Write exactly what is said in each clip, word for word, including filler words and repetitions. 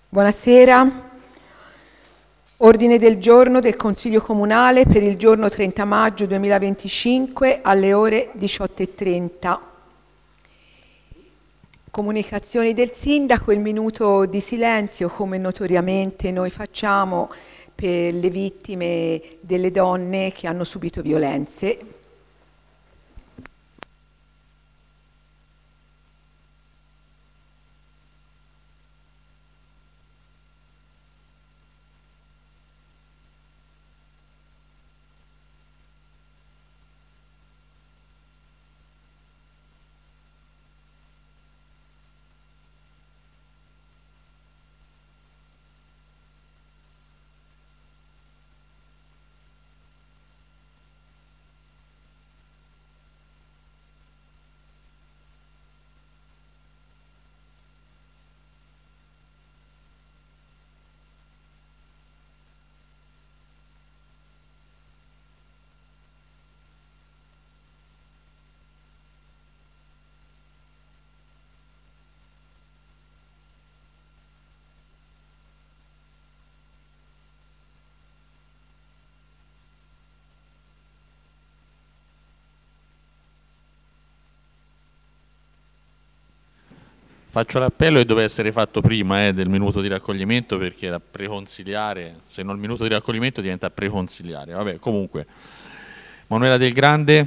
Buonasera. Ordine del giorno del Consiglio Comunale per il giorno trenta maggio duemilaventicinque alle ore diciotto e trenta. Comunicazioni del Sindaco, il minuto di silenzio, come notoriamente noi facciamo per le vittime delle donne che hanno subito violenze. Faccio l'appello e doveva essere fatto prima eh, del minuto di raccoglimento, perché era preconsiliare, se non il minuto di raccoglimento diventa preconsiliare. Vabbè, comunque. Manuela Del Grande.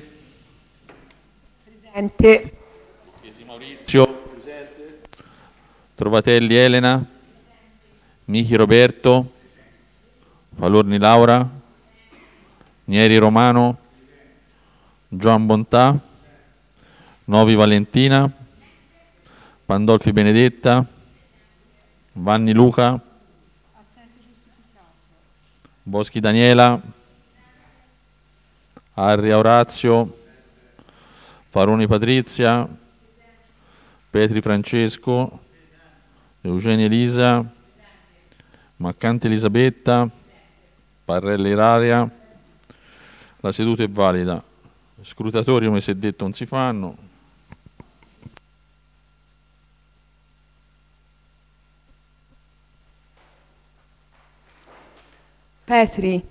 Presente. Chiesi Maurizio. Presente. Trovatelli Elena. Michi Roberto. Falorni Laura. Nieri Romano. Gioan Bontà. Novi Valentina. Pandolfi Benedetta, Vanni Luca, Boschi Daniela, Arri Orazio, Faroni Patrizia, Petri Francesco, Eugenia Elisa, Maccante Elisabetta, Parrella Ilaria. La seduta è valida. Scrutatori, come si è detto, non si fanno. Petri.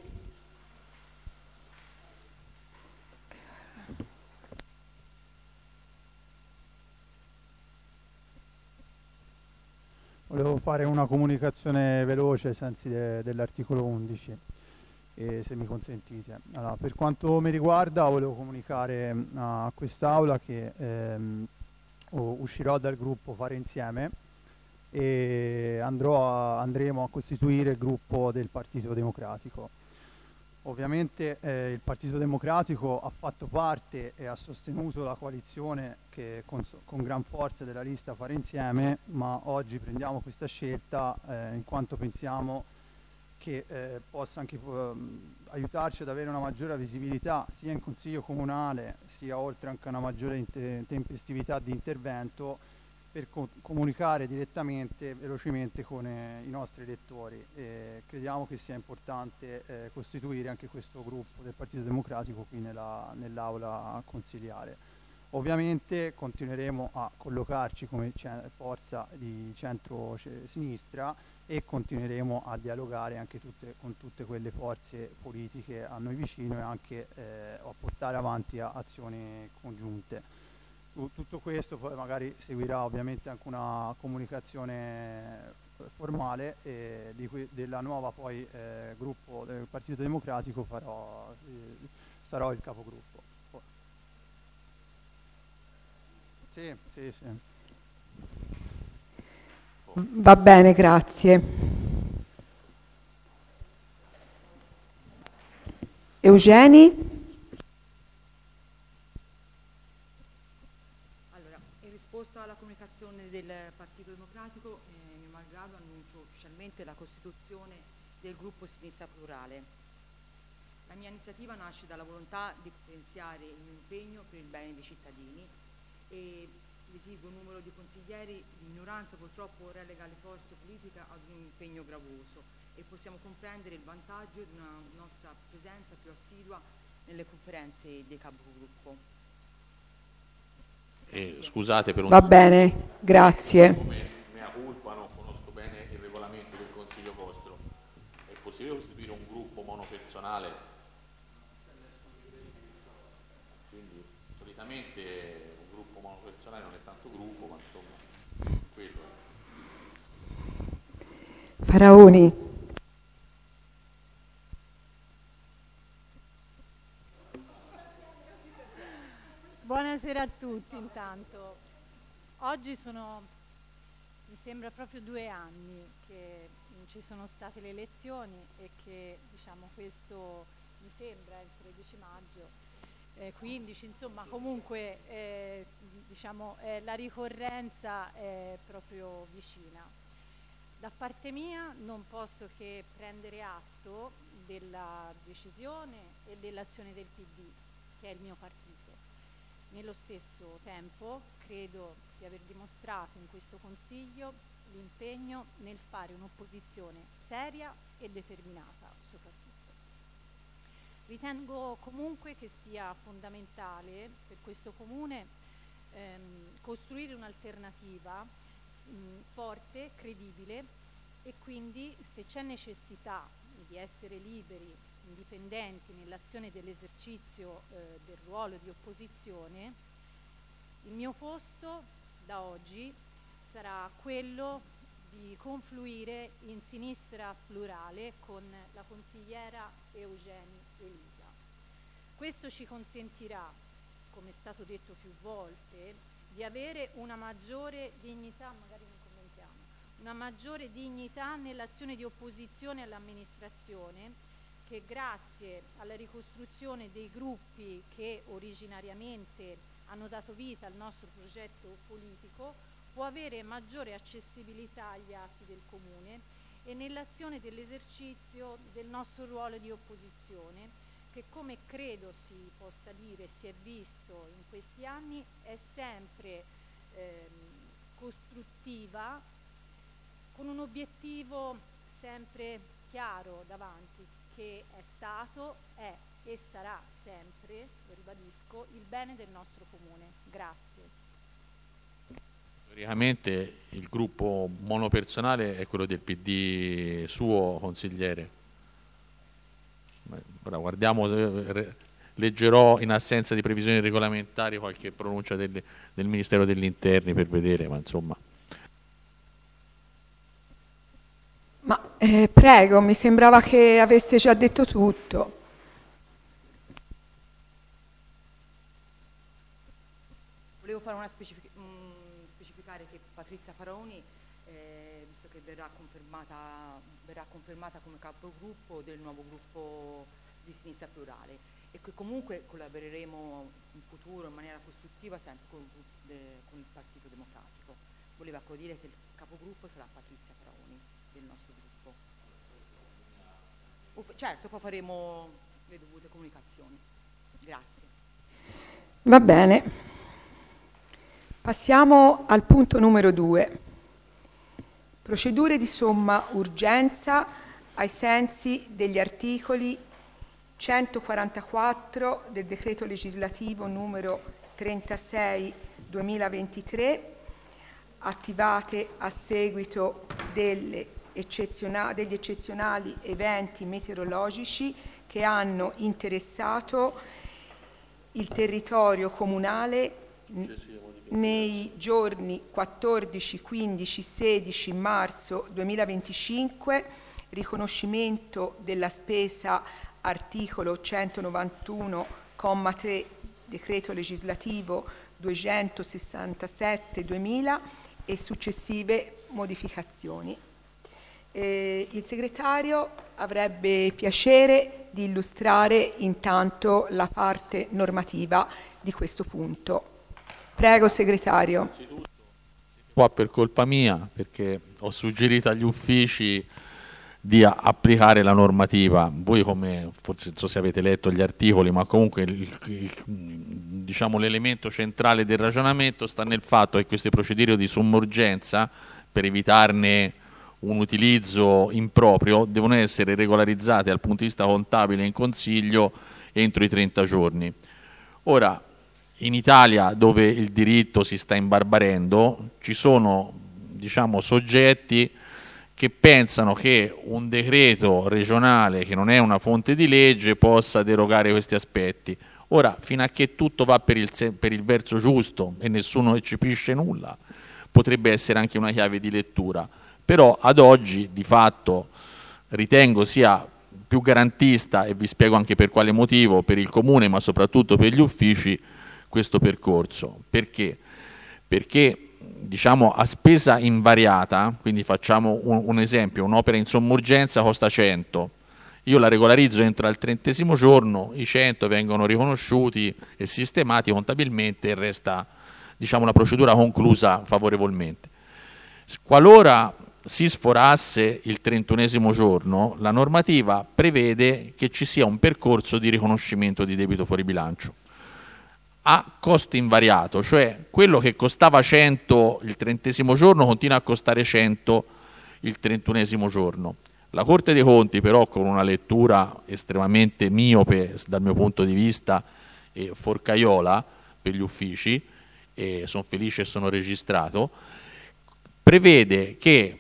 Volevo fare una comunicazione veloce ai sensi de- dell'articolo undici, e se mi consentite. Allora, per quanto mi riguarda, volevo comunicare mh, a quest'Aula che ehm, u- uscirò dal gruppo Fare Insieme e andrò a- andremo a costituire il gruppo del Partito Democratico. Ovviamente eh, il Partito Democratico ha fatto parte e ha sostenuto la coalizione che con, con gran forza della lista Fare Insieme, ma oggi prendiamo questa scelta eh, in quanto pensiamo che eh, possa anche eh, aiutarci ad avere una maggiore visibilità sia in Consiglio Comunale, sia oltre anche a una maggiore inte- tempestività di intervento per co- comunicare direttamente, velocemente con eh, i nostri elettori. E crediamo che sia importante eh, costituire anche questo gruppo del Partito Democratico qui nella, nell'aula consiliare. Ovviamente continueremo a collocarci come ce- forza di centro-sinistra e continueremo a dialogare anche tutte, con tutte quelle forze politiche a noi vicino e anche eh, a portare avanti a azioni congiunte. Tutto questo poi magari seguirà ovviamente anche una comunicazione formale e di cui, della nuova poi eh, gruppo del Partito Democratico farò, eh, sarò il capogruppo. Sì, sì, sì. Va bene, grazie. Eugeni? Alla comunicazione del Partito Democratico, eh, mio malgrado annuncio ufficialmente la costituzione del gruppo Sinistra Plurale. La mia iniziativa nasce dalla volontà di potenziare il mio impegno per il bene dei cittadini e l'esiguo numero di consiglieri di minoranza purtroppo relega le forze politiche ad un impegno gravoso e possiamo comprendere il vantaggio di una nostra presenza più assidua nelle conferenze dei capogruppo. Eh, scusate per un... Va bene, grazie. Come mea culpa, non conosco bene il regolamento monopersonale, quindi solitamente un gruppo monopersonale non è tanto gruppo, ma insomma quello è. Faraoni. Buonasera a tutti intanto. Oggi sono, mi sembra proprio due anni che ci sono state le elezioni e che diciamo questo mi sembra il tredici maggio, eh, quindici, insomma comunque eh, diciamo eh, la ricorrenza è proprio vicina. Da parte mia non posso che prendere atto della decisione e dell'azione del P D, che è il mio partito. Nello stesso tempo credo di aver dimostrato in questo Consiglio l'impegno nel fare un'opposizione seria e determinata soprattutto. Ritengo comunque che sia fondamentale per questo Comune ehm, costruire un'alternativa mh, forte, credibile e quindi se c'è necessità di essere liberi, indipendenti nell'azione dell'esercizio eh, del ruolo di opposizione, il mio posto da oggi sarà quello di confluire in sinistra plurale con la consigliera Eugenie Elisa. Questo ci consentirà, come è stato detto più volte, di avere una maggiore dignità, magari ne commentiamo, una maggiore dignità nell'azione di opposizione all'amministrazione, che grazie alla ricostruzione dei gruppi che originariamente hanno dato vita al nostro progetto politico può avere maggiore accessibilità agli atti del Comune e nell'azione dell'esercizio del nostro ruolo di opposizione, che come credo si possa dire, si è visto in questi anni, è sempre ehm, costruttiva, con un obiettivo sempre chiaro davanti, che è stato, è e sarà sempre, lo ribadisco, il bene del nostro Comune. Grazie. Teoricamente il gruppo monopersonale è quello del P D suo, consigliere. Ora guardiamo, leggerò in assenza di previsioni regolamentari qualche pronuncia del, del Ministero degli Interni per vedere, ma insomma. Ma eh, prego, mi sembrava che aveste già detto tutto. Volevo fare una specific- mh, specificare che Patrizia Faraoni, eh, visto che verrà confermata, verrà confermata come capogruppo del nuovo gruppo di Sinistra Plurale e che comunque collaboreremo in futuro in maniera costruttiva sempre con il, de- con il Partito Democratico. Volevo ecco dire che il capogruppo sarà Patrizia Faraoni del nostro gruppo. Uf- certo, poi faremo le dovute comunicazioni. Grazie. Va bene. Passiamo al punto numero due. Procedure di somma urgenza ai sensi degli articoli centoquarantaquattro del decreto legislativo numero trentasei duemilaventitré, attivate a seguito delle eccezionali, degli eccezionali eventi meteorologici che hanno interessato il territorio comunale nei giorni quattordici, quindici, sedici marzo duemilaventicinque, riconoscimento della spesa articolo centonovantuno comma tre decreto legislativo duecentosessantasette duemila e successive modificazioni. Eh, il segretario avrebbe piacere di illustrare intanto la parte normativa di questo punto. Prego, segretario. Qua per colpa mia, perché ho suggerito agli uffici di applicare la normativa. Voi, come forse non so se avete letto gli articoli, ma comunque il, il, diciamo l'elemento centrale del ragionamento sta nel fatto che queste procedure di somma urgenza, per evitarne un utilizzo improprio, devono essere regolarizzate dal punto di vista contabile in Consiglio entro i trenta giorni. Ora, in Italia, dove il diritto si sta imbarbarendo, ci sono, diciamo, soggetti che pensano che un decreto regionale, che non è una fonte di legge, possa derogare questi aspetti. Ora, fino a che tutto va per il, per il verso giusto e nessuno eccepisce nulla, potrebbe essere anche una chiave di lettura, però ad oggi di fatto ritengo sia più garantista, e vi spiego anche per quale motivo, per il Comune ma soprattutto per gli uffici, questo percorso. Perché? Perché diciamo a spesa invariata, quindi facciamo un, un esempio, un'opera in somma urgenza costa cento, io la regolarizzo entro il trentesimo giorno, i cento vengono riconosciuti e sistemati contabilmente e resta, diciamo, la procedura conclusa favorevolmente. Qualora si sforasse il trentunesimo giorno, la normativa prevede che ci sia un percorso di riconoscimento di debito fuori bilancio a costo invariato, cioè quello che costava cento il trentesimo giorno continua a costare cento il trentunesimo giorno. La Corte dei Conti però, con una lettura estremamente miope dal mio punto di vista e forcaiola per gli uffici, e sono felice e sono registrato, prevede che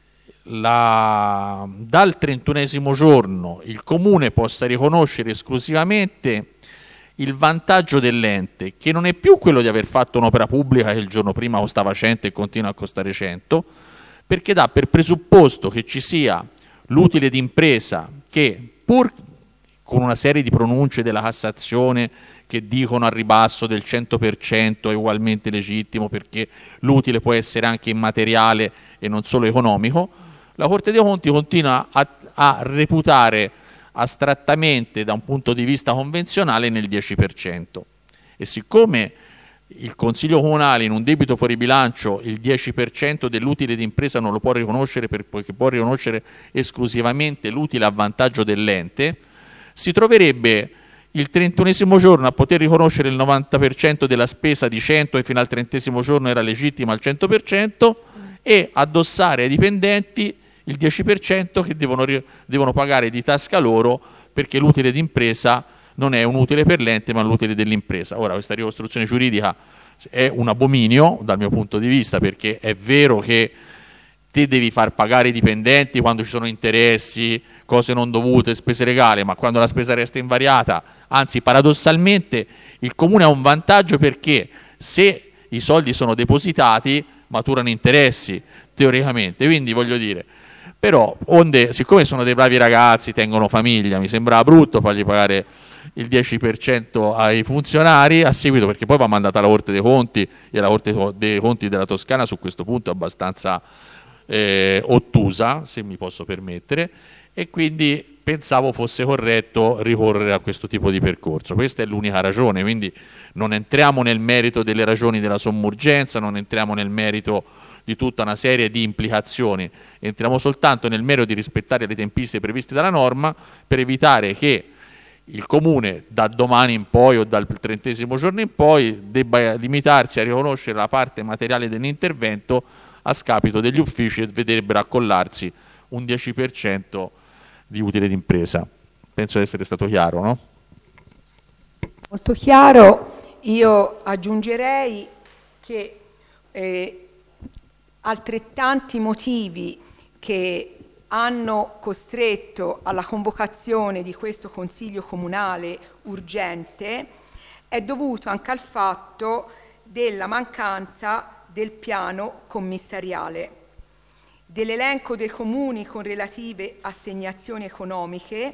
la, dal trentunesimo giorno il Comune possa riconoscere esclusivamente il vantaggio dell'ente, che non è più quello di aver fatto un'opera pubblica che il giorno prima costava cento e continua a costare cento, perché dà per presupposto che ci sia l'utile d'impresa che, pur con una serie di pronunce della Cassazione che dicono al ribasso del cento per cento è ugualmente legittimo perché l'utile può essere anche immateriale e non solo economico, la Corte dei Conti continua a, a reputare astrattamente da un punto di vista convenzionale nel dieci per cento. E siccome il Consiglio Comunale in un debito fuori bilancio il dieci per cento dell'utile d'impresa non lo può riconoscere perché può riconoscere esclusivamente l'utile a vantaggio dell'ente, si troverebbe il trentunesimo giorno a poter riconoscere il novanta per cento della spesa di cento e fino al trentesimo giorno era legittima al cento per cento e addossare ai dipendenti il dieci per cento che devono, devono pagare di tasca loro perché l'utile d'impresa non è un utile per l'ente ma l'utile dell'impresa. Ora questa ricostruzione giuridica è un abominio dal mio punto di vista, perché è vero che te devi far pagare i dipendenti quando ci sono interessi, cose non dovute, spese legali, ma quando la spesa resta invariata, anzi paradossalmente il Comune ha un vantaggio perché se i soldi sono depositati maturano interessi teoricamente, quindi voglio dire. Però, onde, siccome sono dei bravi ragazzi, tengono famiglia, mi sembrava brutto fargli pagare il dieci per cento ai funzionari a seguito, perché poi va mandata alla Corte dei Conti e la Corte dei Conti della Toscana su questo punto è abbastanza eh, ottusa, se mi posso permettere, e quindi pensavo fosse corretto ricorrere a questo tipo di percorso. Questa è l'unica ragione, quindi non entriamo nel merito delle ragioni della somma urgenza, non entriamo nel merito di tutta una serie di implicazioni, entriamo soltanto nel merito di rispettare le tempistiche previste dalla norma per evitare che il Comune da domani in poi o dal trentesimo giorno in poi debba limitarsi a riconoscere la parte materiale dell'intervento a scapito degli uffici e vedrebbero accollarsi un dieci per cento di utile d'impresa. Penso di essere stato chiaro, no? Molto chiaro. Io aggiungerei che eh, altrettanti motivi che hanno costretto alla convocazione di questo Consiglio Comunale urgente è dovuto anche al fatto della mancanza del piano commissariale, dell'elenco dei comuni con relative assegnazioni economiche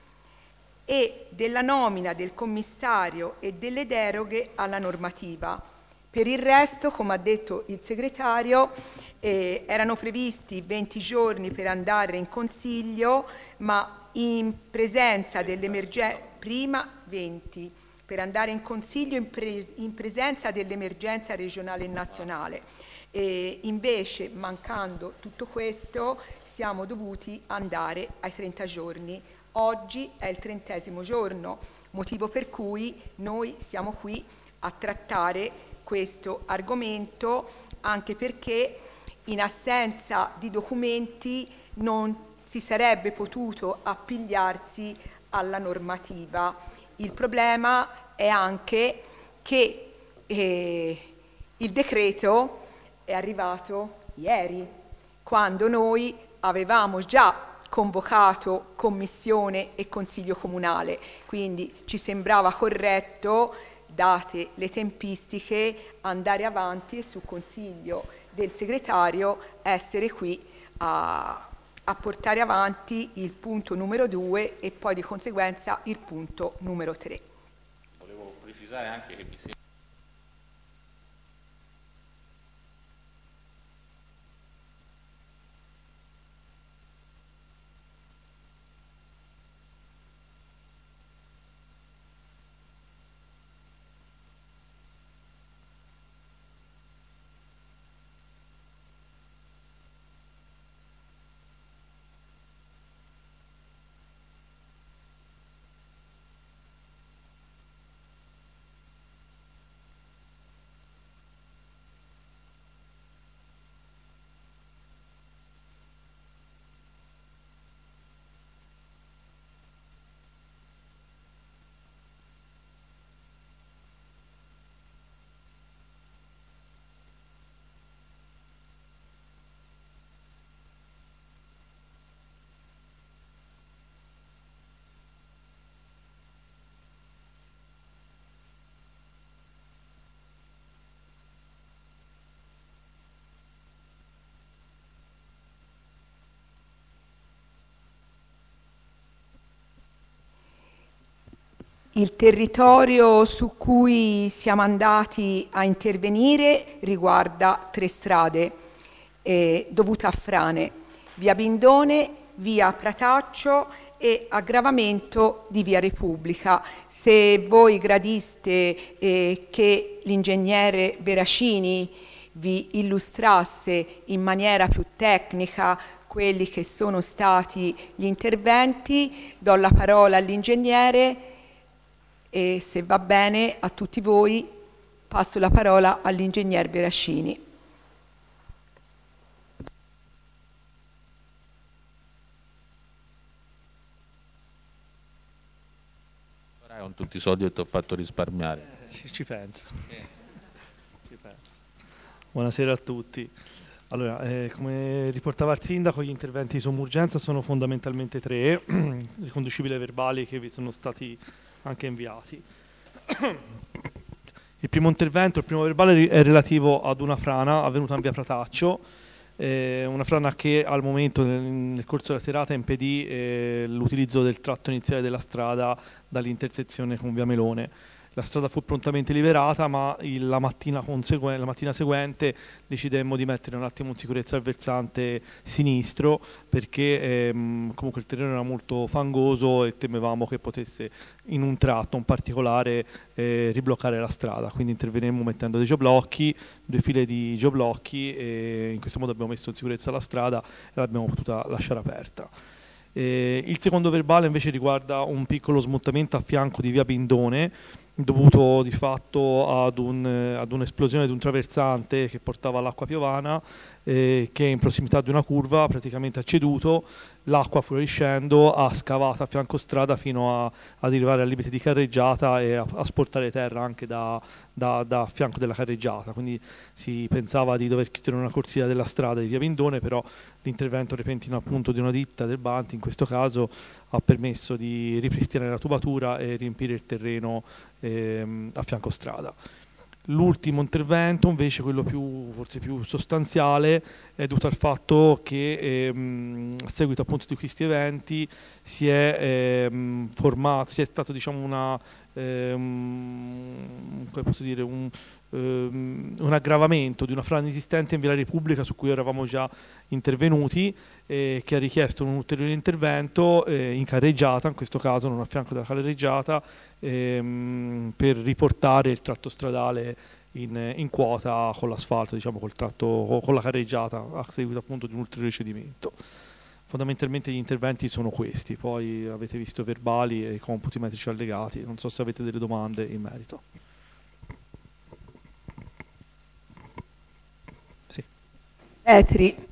e della nomina del commissario e delle deroghe alla normativa. Per il resto, come ha detto il segretario, eh, erano previsti venti giorni per andare in Consiglio, ma in presenza dell'emergenza, prima venti, per andare in Consiglio in, pre in presenza dell'emergenza regionale e nazionale. E invece, mancando tutto questo, siamo dovuti andare ai trenta giorni. Oggi è il trentesimo giorno, motivo per cui noi siamo qui a trattare questo argomento, anche perché in assenza di documenti non si sarebbe potuto appigliarsi alla normativa. Il problema è anche che eh, il decreto è arrivato ieri, quando noi avevamo già convocato commissione e consiglio comunale, quindi ci sembrava corretto, date le tempistiche, andare avanti e sul consiglio del segretario essere qui a, a portare avanti il punto numero due e poi di conseguenza il punto numero tre. Volevo precisare anche che mi sembra Il territorio su cui siamo andati a intervenire riguarda tre strade eh, dovute a frane, via Bindone, via Prataccio e aggravamento di via Repubblica. Se voi gradiste eh, che l'ingegnere Veracini vi illustrasse in maniera più tecnica quelli che sono stati gli interventi, do la parola all'ingegnere. E se va bene a tutti voi passo la parola all'ingegner Veracini. con tutti i soldi che ti ho fatto risparmiare. Eh, ci, ci penso. Ci penso. Buonasera a tutti. Allora, eh, come riportava il sindaco, gli interventi di somma urgenza sono fondamentalmente tre, riconducibili ai verbali che vi sono stati anche inviati. Il primo intervento, il primo verbale è relativo ad una frana avvenuta in via Prataccio, eh, una frana che al momento nel, nel corso della serata impedì eh, l'utilizzo del tratto iniziale della strada dall'intersezione con via Melone. La strada fu prontamente liberata, ma il, la, mattina la mattina seguente decidemmo di mettere un attimo in sicurezza il versante sinistro perché ehm, comunque il terreno era molto fangoso e temevamo che potesse in un tratto, un particolare, eh, ribloccare la strada. Quindi intervenemmo mettendo dei geoblocchi, due file di geoblocchi e in questo modo abbiamo messo in sicurezza la strada e l'abbiamo potuta lasciare aperta. Eh, il secondo verbale invece riguarda un piccolo smottamento a fianco di via Bindone, dovuto di fatto ad, un, ad un'esplosione di un traversante che portava all'acqua piovana eh, che in prossimità di una curva praticamente ha ceduto, l'acqua fuoriuscendo ha scavato a fianco strada fino a, ad arrivare al limite di carreggiata e a, a sportare terra anche da, da, da fianco della carreggiata, quindi si pensava di dover chiudere una corsia della strada di via Bindone, però l'intervento repentino appunto di una ditta del Banti in questo caso ha permesso di ripristinare la tubatura e riempire il terreno ehm, a fianco strada. L'ultimo intervento, invece, quello più, forse più sostanziale, è dovuto al fatto che ehm, a seguito appunto di questi eventi si è ehm, formato, si è stato diciamo una, ehm, come posso dire, un, ehm, un aggravamento di una frana esistente in via Repubblica su cui eravamo già intervenuti eh, che ha richiesto un ulteriore intervento eh, in carreggiata, in questo caso non a fianco della carreggiata, ehm, per riportare il tratto stradale in, in quota con l'asfalto, diciamo col tratto, con la carreggiata a seguito appunto di un ulteriore cedimento. Fondamentalmente gli interventi sono questi, poi avete visto verbali e i computi metrici allegati, non so se avete delle domande in merito. Sì. Petri.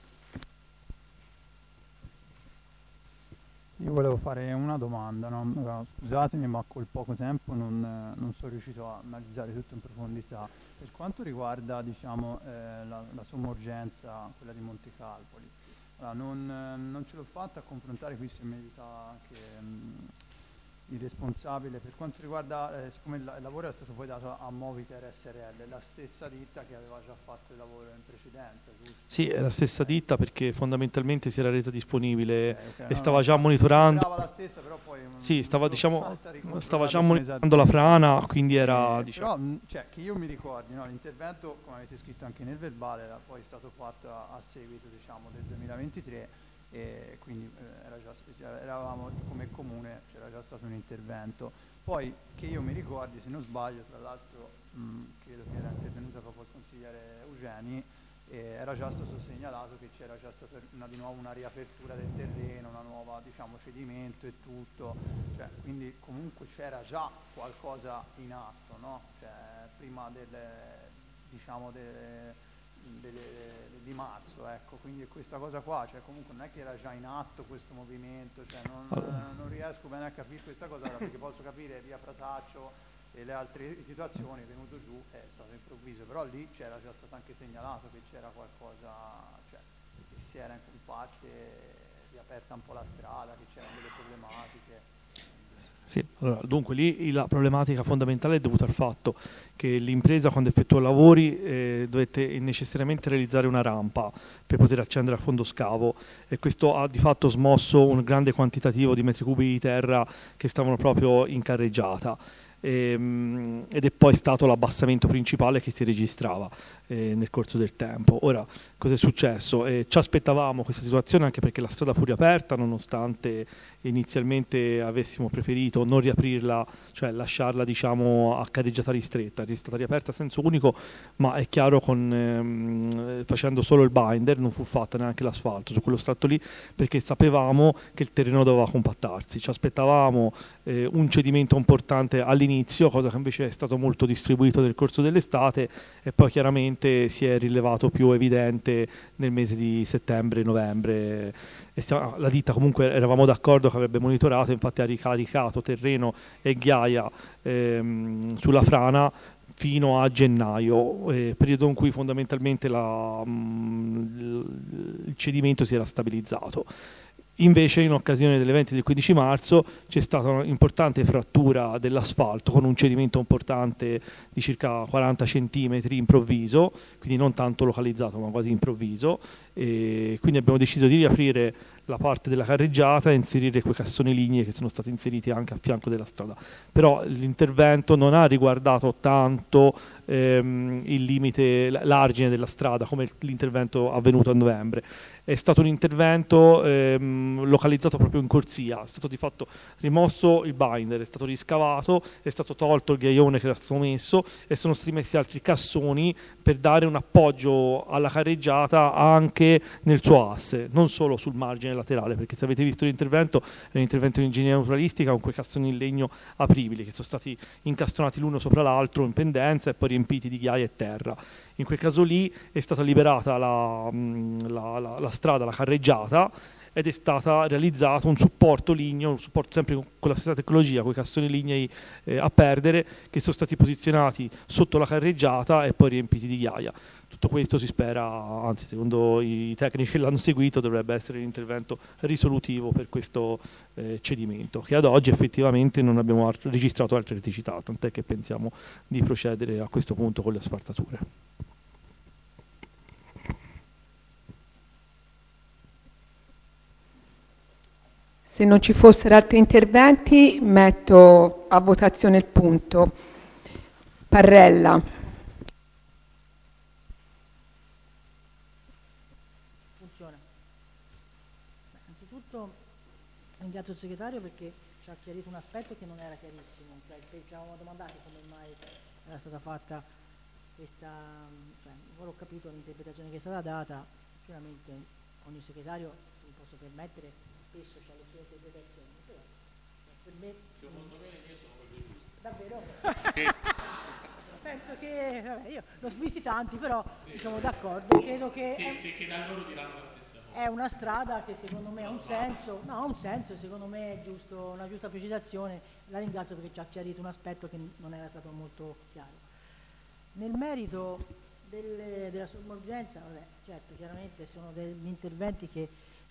Io volevo fare una domanda, no? Scusatemi ma col poco tempo non, non sono riuscito a analizzare tutto in profondità. Per quanto riguarda diciamo, eh, la, la somma urgenza, quella di Montecalpoli, Allora, non, non ce l'ho fatta a confrontare, qui si merita anche mh, il responsabile. Per quanto riguarda, eh, siccome il, il lavoro è stato poi dato a Moviter S R L, la stessa ditta che aveva già fatto il lavoro in precedenza, giusto? Sì, è la stessa ditta perché fondamentalmente si era resa disponibile Okay, okay, e no, stava no, già no, monitorando. sembrava la stessa, però poi mh, Sì, stava, non ce l'ho diciamo, fatta ricontrollare stava già con monitorando la esattezza. frana, quindi era, Eh, diciamo, però mh, cioè, che io mi ricordi, no, l'intervento, come avete scritto anche nel verbale, era poi stato fatto a, a seguito, diciamo, del duemilaventitré, e quindi eh, era già, cioè, eravamo come comune, c'era già stato un intervento. Poi che io mi ricordi, se non sbaglio, tra l'altro mh, credo che era intervenuta proprio il consigliere Eugeni, eh, era già stato segnalato che c'era già stata una, di nuovo una riapertura del terreno, una nuova, diciamo, cedimento e tutto, cioè, quindi comunque c'era già qualcosa in atto, no? Cioè, prima delle, diciamo, delle, delle, di marzo, ecco, quindi questa cosa qua, cioè comunque non è che era già in atto questo movimento, cioè non, Allora. non riesco bene a capire questa cosa, perché posso capire via Frataccio e le altre situazioni, è venuto giù, è stato improvviso, però lì c'era già stato anche segnalato che c'era qualcosa, cioè che si era in parte riaperta un po' la strada, che c'erano delle problematiche. Sì, allora, dunque lì la problematica fondamentale è dovuta al fatto che l'impresa quando effettuò lavori eh, dovette necessariamente realizzare una rampa per poter accedere a fondo scavo e questo ha di fatto smosso un grande quantitativo di metri cubi di terra che stavano proprio in carreggiata. Ehm, ed è poi stato l'abbassamento principale che si registrava eh, nel corso del tempo. Ora, cosa è successo? Eh, ci aspettavamo questa situazione anche perché la strada fu riaperta, nonostante inizialmente avessimo preferito non riaprirla, cioè lasciarla, diciamo, a carreggiata ristretta. È stata riaperta a senso unico, ma è chiaro con, ehm, facendo solo il binder, non fu fatta neanche l'asfalto su quello strato lì, perché sapevamo che il terreno doveva compattarsi. Ci aspettavamo eh, un cedimento importante all'inizio, cosa che invece è stato molto distribuito nel corso dell'estate e poi chiaramente si è rilevato più evidente nel mese di settembre-novembre. La ditta comunque eravamo d'accordo che avrebbe monitorato, infatti ha ricaricato terreno e ghiaia ehm, sulla frana fino a gennaio, eh, periodo in cui fondamentalmente la, mh, il cedimento si era stabilizzato. Invece in occasione dell'evento del quindici marzo c'è stata un'importante frattura dell'asfalto con un cedimento importante di circa quaranta centimetri improvviso, quindi non tanto localizzato ma quasi improvviso, e quindi abbiamo deciso di riaprire la parte della carreggiata e inserire quei cassoni lignei che sono stati inseriti anche a fianco della strada. Però l'intervento non ha riguardato tanto ehm, il limite, l'argine della strada come l'intervento avvenuto a novembre. È stato un intervento ehm, localizzato proprio in corsia, è stato di fatto rimosso il binder, è stato riscavato, è stato tolto il ghiaione che era stato messo e sono stati messi altri cassoni per dare un appoggio alla carreggiata anche nel suo asse, non solo sul margine laterale, perché se avete visto l'intervento è un intervento di ingegneria naturalistica con quei cassoni in legno apribili che sono stati incastonati l'uno sopra l'altro in pendenza e poi riempiti di ghiaia e terra. In quel caso lì è stata liberata la, la, la, la strada, la carreggiata, ed è stata realizzato un supporto ligneo, un supporto sempre con la stessa tecnologia, con i cassoni lignei eh, a perdere, che sono stati posizionati sotto la carreggiata e poi riempiti di ghiaia. Tutto questo si spera, anzi secondo i tecnici che l'hanno seguito, dovrebbe essere un intervento risolutivo per questo eh, cedimento, che ad oggi effettivamente non abbiamo registrato altre criticità, tant'è che pensiamo di procedere a questo punto con le asfaltature. Se non ci fossero altri interventi, metto a votazione il punto. Parrella. Funziona. Beh, anzitutto ringrazio il segretario perché ci ha chiarito un aspetto che non era chiarissimo, cioè ci eravamo domandati come mai era stata fatta questa, cioè, ora ho capito l'interpretazione che è stata data, sicuramente ogni segretario, se mi posso permettere, spesso ha le sue interpretazioni, però per me... Secondo me io sono quello giusto. Davvero? Sì. Penso che, vabbè, io l'ho visti tanti, però sì, diciamo d'accordo, credo che... Sì, è, sì, che da loro diranno la stessa cosa. È una strada che secondo me ha un senso, no, ha un senso, secondo me è giusto, una giusta precisazione, la ringrazio perché ci ha chiarito un aspetto che non era stato molto chiaro. Nel merito delle, della sommergenza, vabbè, certo, chiaramente sono degli interventi che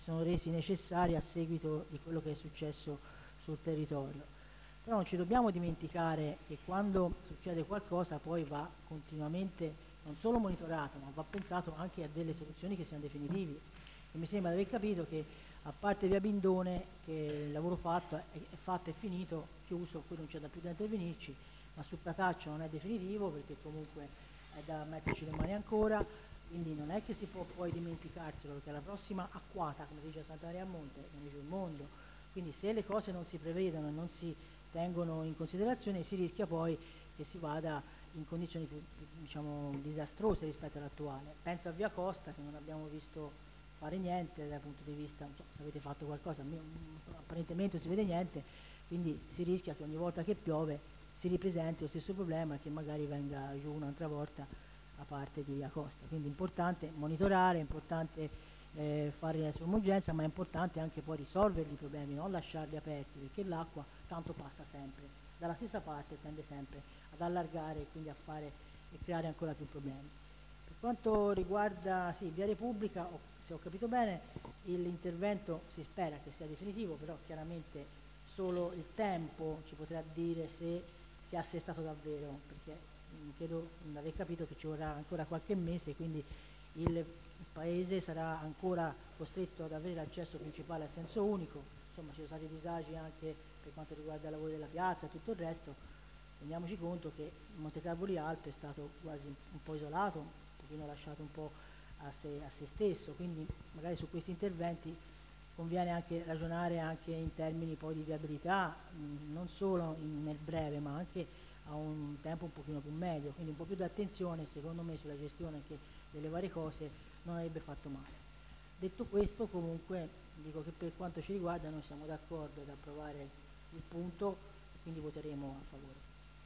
sono resi necessari a seguito di quello che è successo sul territorio. Però non ci dobbiamo dimenticare che quando succede qualcosa poi va continuamente non solo monitorato, ma va pensato anche a delle soluzioni che siano definitive. E mi sembra di aver capito che a parte via Bindone, che il lavoro fatto è, è fatto e finito, chiuso, qui non c'è da più da intervenirci, ma su Prataccio non è definitivo perché comunque è da metterci le mani ancora, quindi non è che si può poi dimenticarselo, perché la prossima acquata, come si dice a Santa Maria a Monte, non è giù il mondo. Quindi se le cose non si prevedono e non si tengono in considerazione, si rischia poi che si vada in condizioni più, più diciamo, disastrose rispetto all'attuale. Penso a Via Costa, che non abbiamo visto fare niente dal punto di vista, non so se avete fatto qualcosa, apparentemente non si vede niente, quindi si rischia che ogni volta che piove si ripresenti lo stesso problema e che magari venga giù un'altra volta a parte di Via Costa. Quindi è importante monitorare, è importante eh, fare la sommergenza, ma è importante anche poi risolvere i problemi, non lasciarli aperti, perché l'acqua tanto passa sempre dalla stessa parte, tende sempre ad allargare e quindi a fare e creare ancora più problemi. Per quanto riguarda sì, Via Repubblica, ho, se ho capito bene, l'intervento si spera che sia definitivo, però chiaramente solo il tempo ci potrà dire se si è assestato davvero, perché mh, credo di aver capito che ci vorrà ancora qualche mese, quindi il, il paese sarà ancora costretto ad avere l'accesso principale a senso unico. Insomma, ci sono stati disagi anche per quanto riguarda il lavoro della piazza e tutto il resto. Rendiamoci conto che Montecavoli Alto è stato quasi un po' isolato, un pochino lasciato un po' a se, a se stesso, quindi magari su questi interventi conviene anche ragionare anche in termini poi di viabilità, mh, non solo in, nel breve ma anche a un tempo un pochino più medio, quindi un po' più di attenzione secondo me sulla gestione anche delle varie cose non avrebbe fatto male. Detto questo, comunque dico che per quanto ci riguarda noi siamo d'accordo ad approvare il punto e quindi voteremo a favore.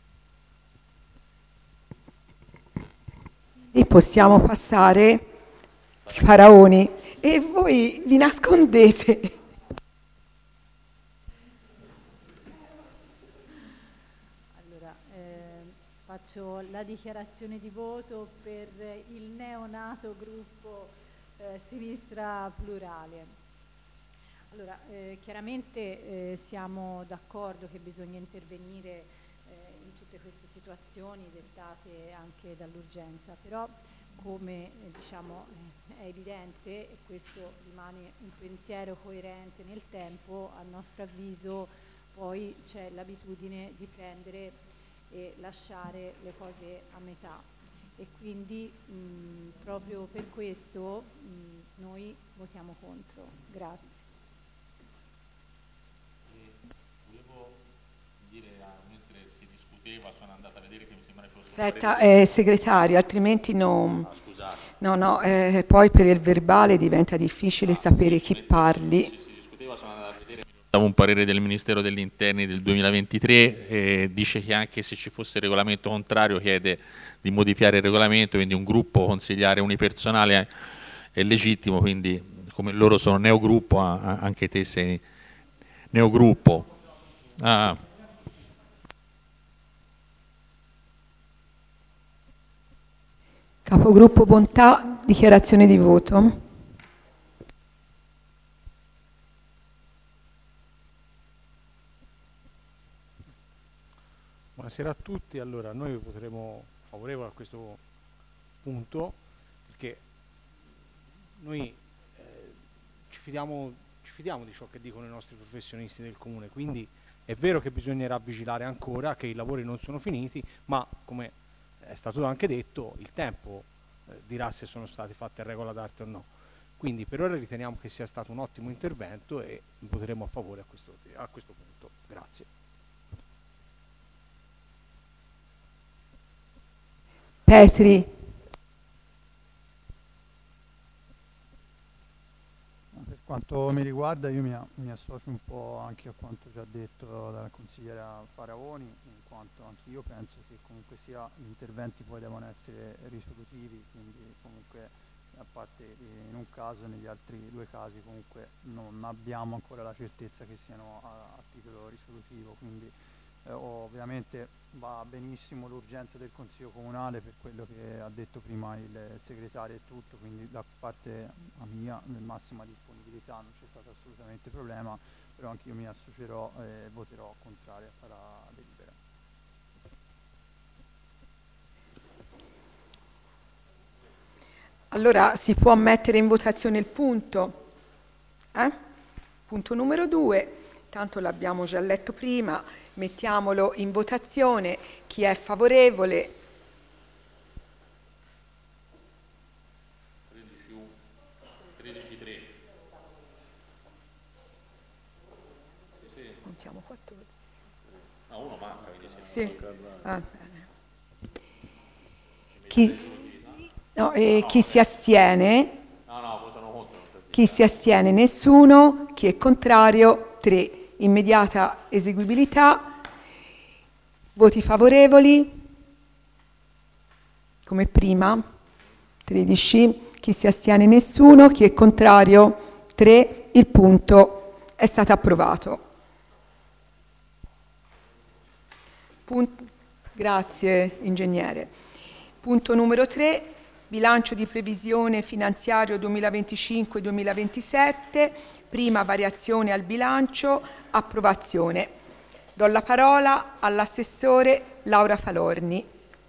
E possiamo passare ai faraoni e voi vi nascondete. Allora, eh, faccio la dichiarazione di voto per il neonato gruppo eh, Sinistra Plurale. Allora, eh, chiaramente eh, siamo d'accordo che bisogna intervenire eh, in tutte queste situazioni dettate anche dall'urgenza, però come eh, diciamo, eh, è evidente, e questo rimane un pensiero coerente nel tempo, a nostro avviso poi c'è l'abitudine di prendere e lasciare le cose a metà. E quindi mh, proprio per questo mh, noi votiamo contro. Grazie. Dire, mentre si discuteva, sono andata a vedere che mi sembra fosse Aspetta, eh, segretario, altrimenti non... ah, scusate. No, no, eh, poi per il verbale diventa difficile ah, sapere sì, chi mentre parli. Si, si discuteva, sono andata a vedere, mi dava un parere del Ministero degli Interni del duemilaventitré, e dice che anche se ci fosse il regolamento contrario chiede di modificare il regolamento, quindi un gruppo consigliare unipersonale è legittimo, quindi come loro sono neogruppo, anche te sei neogruppo. Ah. Capogruppo Bontà, dichiarazione di voto. Buonasera a tutti. Allora, noi voteremo favorevole a questo punto perché noi eh, ci fidiamo, ci fidiamo di ciò che dicono i nostri professionisti del comune, quindi è vero che bisognerà vigilare ancora, che i lavori non sono finiti, ma come è stato anche detto, il tempo eh, dirà se sono stati fatti a regola d'arte o no. Quindi per ora riteniamo che sia stato un ottimo intervento e voteremo a favore a questo, a questo punto. Grazie. Petri. Per quanto mi riguarda io mi, mi associo un po' anche a quanto già detto dalla consigliera Faraoni, in quanto anche io penso che comunque sia gli interventi poi devono essere risolutivi, quindi comunque a parte in un caso, negli altri due casi comunque non abbiamo ancora la certezza che siano a, a titolo risolutivo, quindi eh, ovviamente va benissimo l'urgenza del Consiglio Comunale per quello che ha detto prima il, il segretario e tutto, quindi da parte mia massima disponibilità, non c'è stato assolutamente problema, però anche io mi associerò e voterò contrario a la delibera. Allora si può mettere in votazione il punto, eh? Punto numero due, tanto l'abbiamo già letto prima, mettiamolo in votazione. Chi è favorevole? tredici tre. Contiamo quattordici. Ah, uno manca, quindi sì. Ah, bene. Chi, no, eh, chi si astiene? No, no, votano contro. Chi si astiene? Nessuno. Chi è contrario? tre. Immediata eseguibilità. Voti favorevoli? Come prima? tredici. Chi si astiene? Nessuno. Chi è contrario? tre. Il punto è stato approvato. Punto. Grazie, ingegnere. Punto numero tre. Bilancio di previsione finanziario duemilaventicinque duemilaventisette, prima variazione al bilancio, approvazione. Do la parola all'assessore Laura Falorni.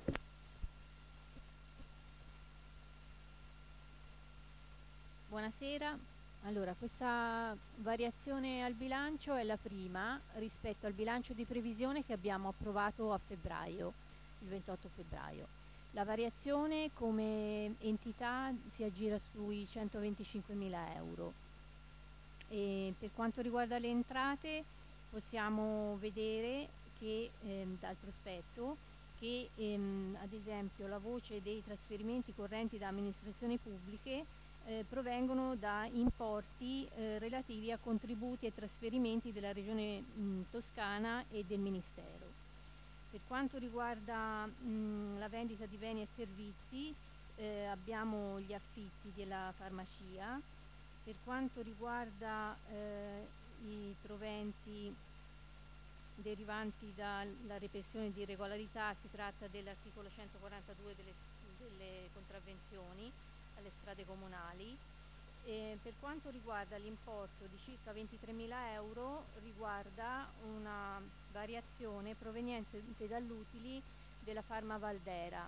Buonasera. Allora, questa variazione al bilancio è la prima rispetto al bilancio di previsione che abbiamo approvato a febbraio, il ventotto febbraio. La variazione come entità si aggira sui centoventicinquemila euro. E per quanto riguarda le entrate possiamo vedere che ehm, dal prospetto che ehm, ad esempio la voce dei trasferimenti correnti da amministrazioni pubbliche eh, provengono da importi eh, relativi a contributi e trasferimenti della Regione mh, Toscana e del Ministero. Per quanto riguarda mh, la vendita di beni e servizi, eh, abbiamo gli affitti della farmacia. Per quanto riguarda eh, i proventi derivanti dalla repressione di irregolarità, si tratta dell'articolo centoquarantadue delle, delle contravvenzioni alle strade comunali. E per quanto riguarda l'importo di circa ventitremila euro, riguarda una variazione proveniente dall'utili della Farma Valdera.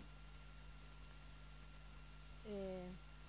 Eh,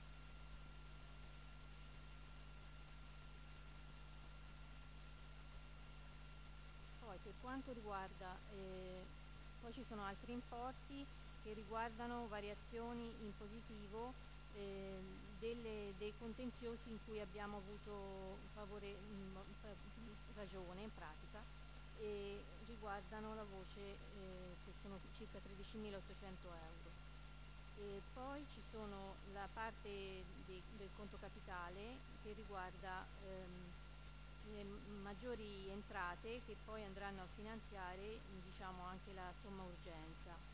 poi per quanto riguarda, eh, poi ci sono altri importi che riguardano variazioni in positivo eh, delle, dei contenziosi in cui abbiamo avuto favore, mh, ragione in pratica, e riguardano la voce eh, che sono circa tredicimilaottocento euro. E poi ci sono la parte di, del conto capitale che riguarda ehm, le maggiori entrate che poi andranno a finanziare diciamo anche la somma urgenza.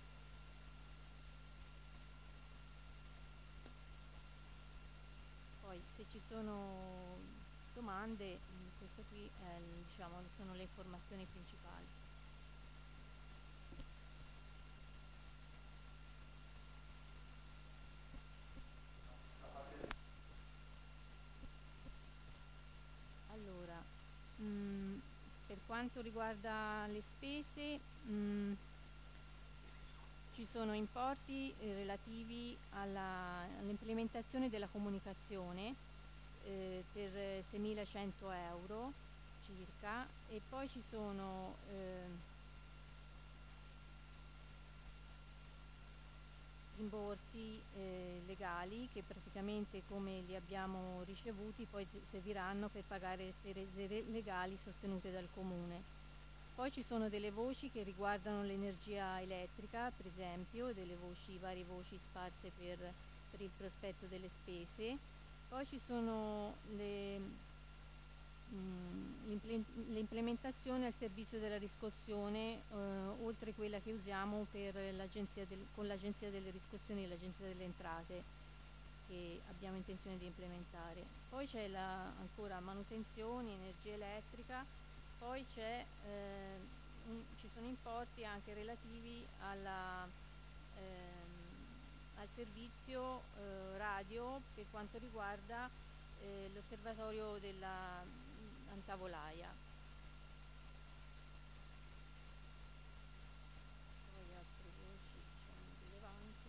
Poi se ci sono domande, questo qui è, diciamo, sono le informazioni principali. Allora, mh, per quanto riguarda le spese, mh, ci sono importi eh, relativi alla, all'implementazione della comunicazione eh, per seimilacento euro circa, e poi ci sono eh, rimborsi eh, legali che praticamente come li abbiamo ricevuti poi serviranno per pagare le spese legali sostenute dal Comune. Poi ci sono delle voci che riguardano l'energia elettrica, per esempio, delle voci, varie voci sparse per, per il prospetto delle spese. Poi ci sono le, mh, l'implementazione al servizio della riscossione, eh, oltre quella che usiamo per l'agenzia del, con l'Agenzia delle Riscossioni e l'Agenzia delle Entrate, che abbiamo intenzione di implementare. Poi c'è la, ancora manutenzione, energia elettrica. Poi c'è eh, un, ci sono importi anche relativi alla, ehm, al servizio eh, radio per quanto riguarda eh, l'osservatorio della mh, Antavolaia. Poi altre voci diciamo rilevanti.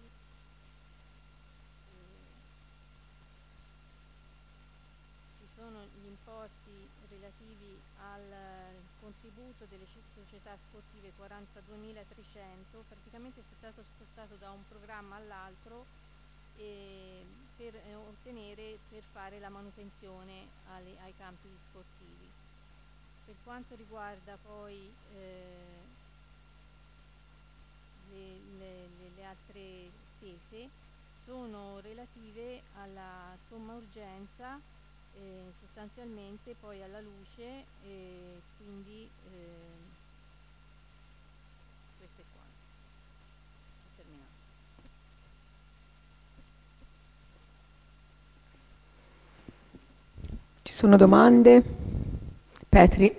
Ci sono gli importi relativi al contributo delle società sportive quarantaduemilatrecento, praticamente è stato spostato da un programma all'altro eh, per eh, ottenere, per fare la manutenzione alle, ai campi sportivi. Per quanto riguarda poi eh, le, le, le, le altre spese, sono relative alla somma urgenza, eh, sostanzialmente poi alla luce, e quindi eh, questo è quanto. Ho terminato. Ci sono domande? Petri.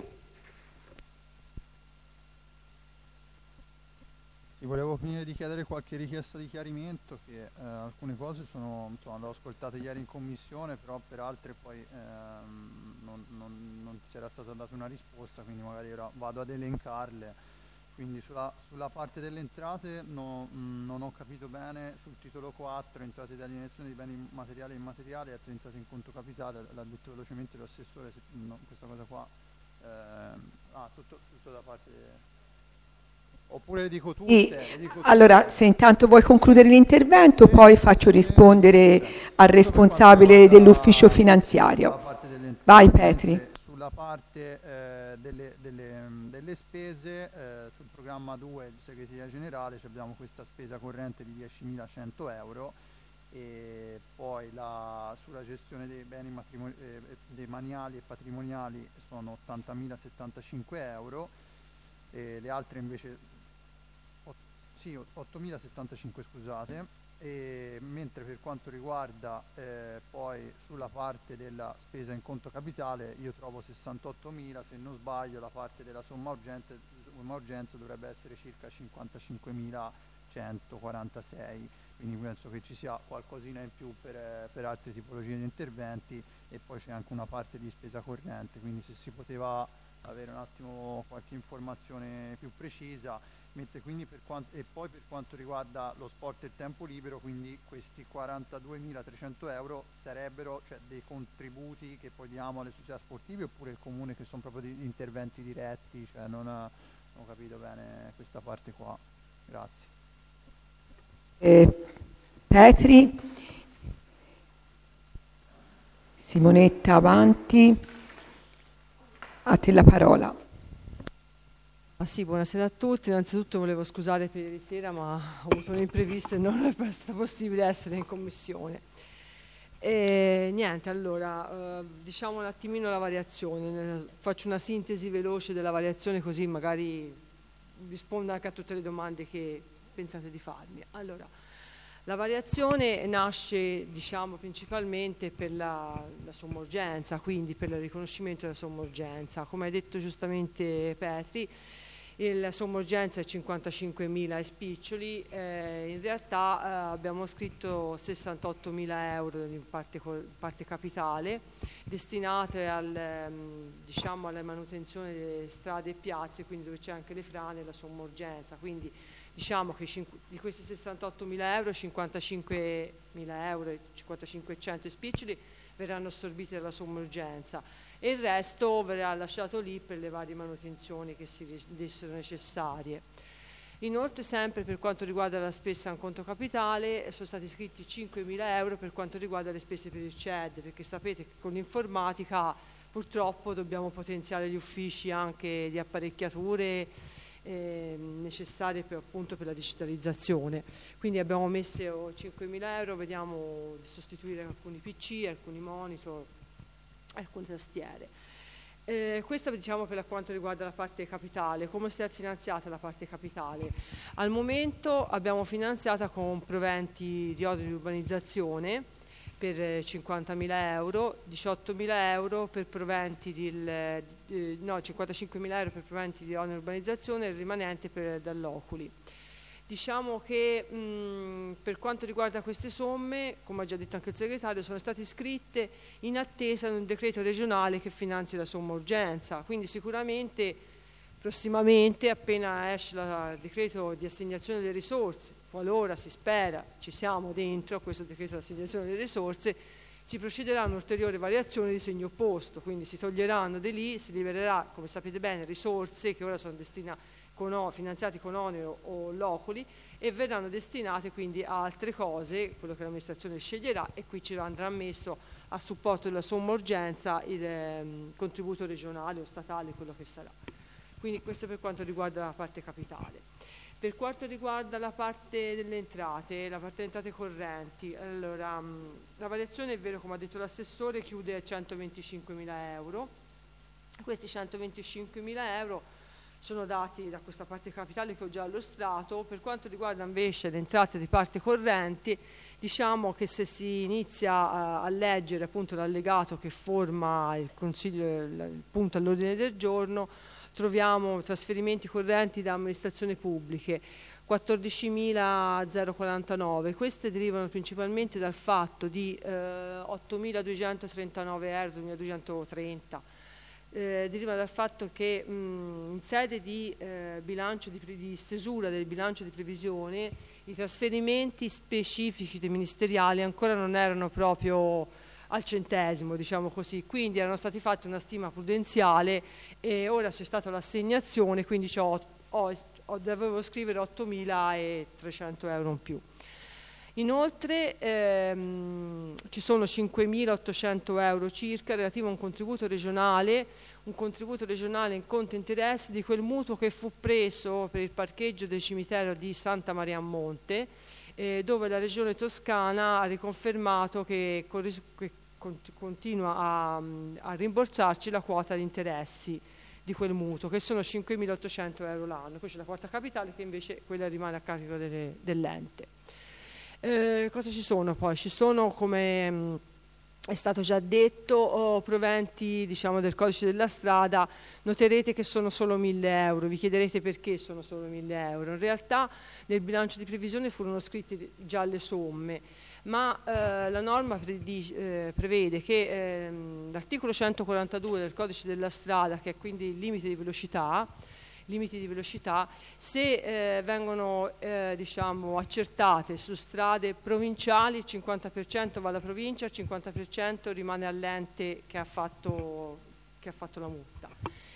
Volevo finire di chiedere qualche richiesta di chiarimento, che eh, alcune cose sono, insomma, le ho ascoltate ieri in commissione, però per altre poi ehm, non, non, non c'era stata data una risposta, quindi magari ora vado ad elencarle. Quindi sulla, sulla parte delle entrate no, mh, non ho capito bene, sul titolo quattro, entrate di alienazione di beni materiali e immateriali, altre entrate in conto capitale, l'ha detto velocemente l'assessore, se, no, questa cosa qua, ehm, ah, tutto, tutto da parte... De, oppure le dico tutte, E, le dico tutte. allora, se intanto vuoi concludere l'intervento, sì, poi faccio rispondere sì, al responsabile dell'ufficio finanziario. Vai Petri. Sulla parte eh, delle, delle, delle spese, eh, sul programma due di segreteria generale abbiamo questa spesa corrente di diecimilacento euro, e poi la, sulla gestione dei beni eh, demaniali e patrimoniali sono ottantamilasettantacinque euro, e le altre invece sì, ottomilasettantacinque, scusate, e mentre per quanto riguarda eh, poi sulla parte della spesa in conto capitale io trovo sessantottomila, se non sbaglio la parte della somma urgenza, somma urgenza dovrebbe essere circa cinquantacinquemilacentoquarantasei, quindi penso che ci sia qualcosina in più per, per altre tipologie di interventi, e poi c'è anche una parte di spesa corrente, quindi se si poteva avere un attimo qualche informazione più precisa. Mentre quindi per quanto, e poi per quanto riguarda lo sport e il tempo libero, quindi questi quarantaduemilatrecento euro sarebbero, cioè, dei contributi che poi diamo alle società sportive, oppure il comune, che sono proprio degli interventi diretti, cioè non, non ho capito bene questa parte qua. Grazie. Eh, Petri, Simonetta avanti, a te la parola. Ah sì, buonasera a tutti. Innanzitutto volevo scusare per ieri sera, ma ho avuto un imprevisto e non è stato possibile essere in commissione. E niente, allora, eh, diciamo un attimino la variazione. Faccio una sintesi veloce della variazione, così magari rispondo anche a tutte le domande che pensate di farmi. Allora, la variazione nasce, diciamo, principalmente per la, la somma urgenza, quindi per il riconoscimento della somma urgenza. Come ha detto giustamente Petri, la somma urgenza è cinquantacinquemila e spiccioli, eh, in realtà eh, abbiamo scritto sessantottomila euro in parte, parte capitale, destinate al, ehm, diciamo, alla manutenzione delle strade e piazze, quindi dove c'è anche le frane e la somma urgenza. Quindi diciamo che di questi sessantottomila euro, cinquantacinquemila euro e cinquantacinquecento e spiccioli verranno assorbiti dalla somma urgenza, e il resto verrà lasciato lì per le varie manutenzioni che si rendessero necessarie. Inoltre, sempre per quanto riguarda la spesa in conto capitale, sono stati iscritti cinquemila euro per quanto riguarda le spese per il C E D, perché sapete che con l'informatica purtroppo dobbiamo potenziare gli uffici anche di apparecchiature eh, necessarie per, appunto, per la digitalizzazione. Quindi abbiamo messo cinquemila euro, vediamo di sostituire alcuni P C, alcuni monitor, alcune tastiere. Eh, questo, diciamo, per quanto riguarda la parte capitale. Come si è finanziata la parte capitale? Al momento abbiamo finanziata con proventi di ordine di urbanizzazione per cinquantamila euro, diciottomila euro per proventi di, eh, no, cinquantacinquemila euro per proventi di onere urbanizzazione e il rimanente per dall'Oculi. Diciamo che mh, per quanto riguarda queste somme, come ha già detto anche il segretario, sono state iscritte in attesa di un decreto regionale che finanzi la somma urgenza, quindi sicuramente prossimamente, appena esce la, il decreto di assegnazione delle risorse, qualora si spera ci siamo dentro a questo decreto di assegnazione delle risorse, si procederà a un'ulteriore variazione di segno opposto, quindi si toglieranno di lì, si libererà, come sapete bene, risorse che ora sono destinate con, finanziati con onere o loculi e verranno destinate quindi a altre cose, quello che l'amministrazione sceglierà, e qui ci andrà messo a supporto della somma urgenza il ehm, contributo regionale o statale, quello che sarà. Quindi questo per quanto riguarda la parte capitale. Per quanto riguarda la parte delle entrate, la parte delle entrate correnti, allora, mh, la variazione è vero, come ha detto l'assessore, chiude a centoventicinquemila euro. Questi centoventicinquemila euro sono dati da questa parte capitale che ho già illustrato. Per quanto riguarda invece le entrate di parte correnti, diciamo che se si inizia a, a leggere appunto l'allegato che forma il consiglio, il, il punto all'ordine del giorno, troviamo trasferimenti correnti da amministrazioni pubbliche, quattordicimila quarantanove. Queste derivano principalmente dal fatto di eh, ottomiladuecentotrentanove euro, ottomiladuecentotrenta. Eh, derivano dal fatto che mh, in sede di eh, bilancio di, di stesura del bilancio di previsione i trasferimenti specifici dei ministeriali ancora non erano proprio al centesimo, diciamo così, quindi erano stati fatti una stima prudenziale e ora c'è stata l'assegnazione, quindi ho, ho, ho, dovevo scrivere ottomilatrecento euro in più. Inoltre ehm, ci sono cinquemilaottocento euro circa relativo a un contributo regionale, un contributo regionale in conto interessi di quel mutuo che fu preso per il parcheggio del cimitero di Santa Maria a Monte, eh, dove la Regione Toscana ha riconfermato che, che continua a, a rimborsarci la quota di interessi di quel mutuo, che sono cinquemilaottocento euro l'anno. Poi c'è la quota capitale che invece quella rimane a carico delle, dell'ente. Eh, cosa ci sono poi? Ci sono, come mh, è stato già detto, oh, proventi diciamo, del codice della strada. Noterete che sono solo mille euro, vi chiederete perché sono solo mille euro. In realtà nel bilancio di previsione furono scritte già le somme, ma eh, la norma pre eh, prevede che ehm, l'articolo centoquarantadue del codice della strada, che è quindi il limite di velocità, limiti di velocità, se eh, vengono eh, diciamo, accertate su strade provinciali, il cinquanta per cento va alla provincia, il cinquanta per cento rimane all'ente che ha fatto, che ha fatto la multa.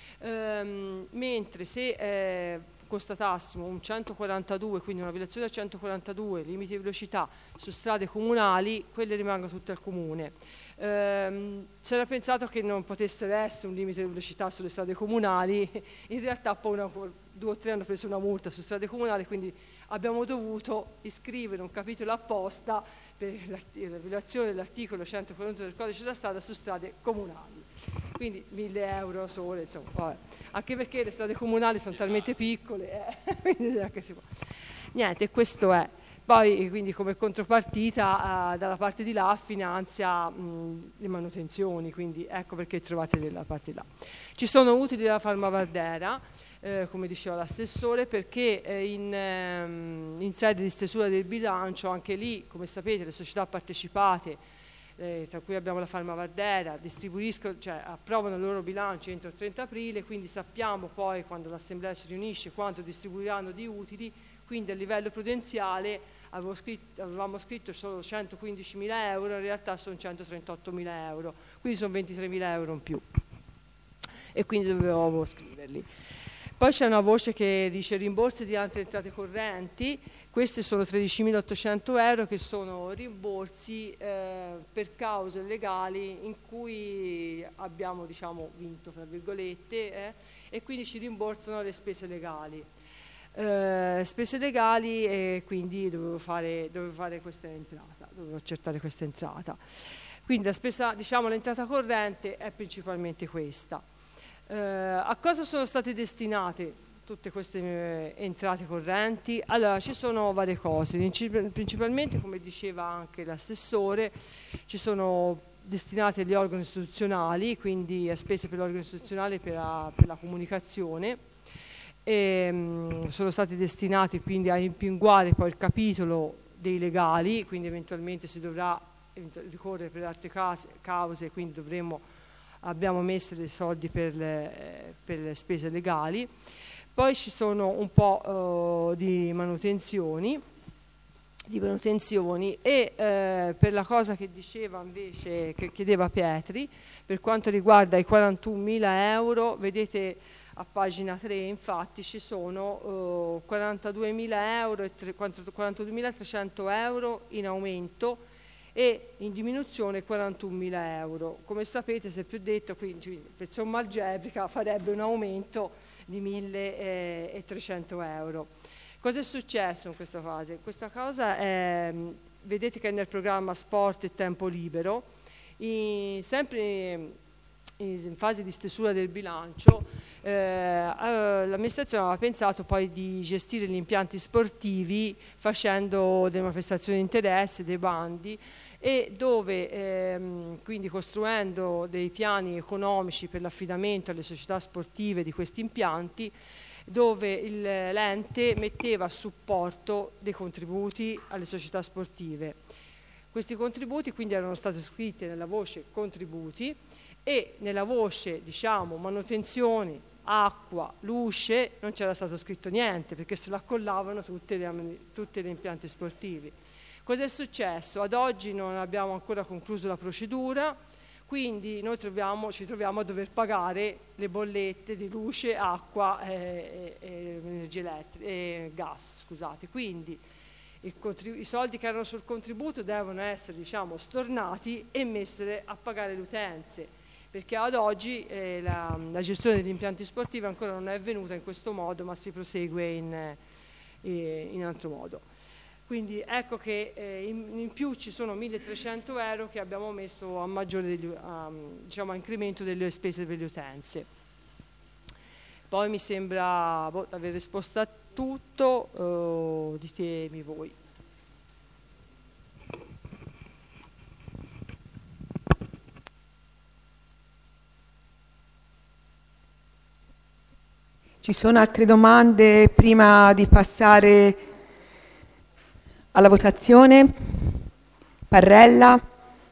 Ehm, mentre se eh, constatassimo un centoquarantadue, quindi una violazione del centoquarantadue, limiti di velocità su strade comunali, quelle rimangono tutte al comune. Ehm, c'era pensato che non potesse essere un limite di velocità sulle strade comunali, in realtà poi una, due o tre hanno preso una multa su strade comunali, quindi abbiamo dovuto iscrivere un capitolo apposta per la violazione dell'articolo centoquarantadue del codice della strada su strade comunali. Quindi mille euro sole, insomma, vabbè. Anche perché le strade comunali sono talmente piccole, eh, quindi neanche si può. Niente, questo è. Poi quindi come contropartita eh, dalla parte di là finanzia mh, le manutenzioni, quindi ecco perché trovate della parte di là. Ci sono utili della Farmavardera, eh, come diceva l'assessore, perché eh, in, ehm, in sede di stesura del bilancio, anche lì, come sapete, le società partecipate, Eh, tra cui abbiamo la Farmavardera, distribuiscono, cioè approvano il loro bilancio entro il trenta aprile, quindi sappiamo poi quando l'assemblea si riunisce quanto distribuiranno di utili, quindi a livello prudenziale avevo scritto, avevamo scritto solo centoquindicimila euro, in realtà sono centotrentottomila euro, quindi sono ventitremila euro in più e quindi dovevo scriverli. Poi c'è una voce che dice rimborsi di altre entrate correnti. Questi sono tredicimilaottocento euro che sono rimborsi eh, per cause legali in cui abbiamo diciamo, vinto, fra virgolette, eh, e quindi ci rimborsano le spese legali. Eh, spese legali e quindi dovevo fare, dovevo fare questa entrata, dovevo accertare questa entrata. Quindi la spesa, diciamo, l'entrata corrente è principalmente questa. Eh, a cosa sono state destinate tutte queste eh, entrate correnti? Allora, ci sono varie cose, principalmente, come diceva anche l'assessore, ci sono destinate agli organi istituzionali, quindi a spese per l'organo istituzionale per la, per la comunicazione, e, mh, sono stati destinati quindi a impinguare poi il capitolo dei legali, quindi eventualmente si dovrà ricorrere per altre case, cause, quindi dovremo, abbiamo messo dei soldi per le, per le spese legali. Poi ci sono un po' uh, di manutenzioni, di manutenzioni e eh, per la cosa che diceva invece, che chiedeva Pietri, per quanto riguarda i quarantunomila euro, vedete a pagina tre infatti ci sono uh, quarantaduemila euro e quarantaduemilatrecento euro in aumento e in diminuzione quarantunomila euro. Come sapete, se più detto, quindi per somma algebrica farebbe un aumento di milletrecento euro. Cosa è successo in questa fase? Questa cosa è, vedete che è nel programma Sport e Tempo Libero, in, sempre in fase di stesura del bilancio, eh, l'amministrazione aveva pensato poi di gestire gli impianti sportivi facendo delle manifestazioni di interesse, dei bandi, e dove ehm, quindi costruendo dei piani economici per l'affidamento alle società sportive di questi impianti, dove l'ente metteva a supporto dei contributi alle società sportive. Questi contributi quindi erano stati scritti nella voce contributi e nella voce, diciamo, manutenzioni, acqua, luce, non c'era stato scritto niente perché se lo accollavano tutti gli impianti sportivi. Cosa è successo? Ad oggi non abbiamo ancora concluso la procedura, quindi noi troviamo, ci troviamo a dover pagare le bollette di luce, acqua e, e, energia elettrica, e gas. Scusate. Quindi il i soldi che erano sul contributo devono essere, diciamo, stornati e messe a pagare le utenze, perché ad oggi eh, la, la gestione degli impianti sportivi ancora non è avvenuta in questo modo, ma si prosegue in, eh, in altro modo. Quindi ecco che eh, in, in più ci sono milletrecento euro che abbiamo messo a maggiore degli, a, diciamo, a incremento delle spese per le utenze. Poi mi sembra boh, aver risposto a tutto, eh, ditemi voi. Ci sono altre domande prima di passare alla votazione? Parrella?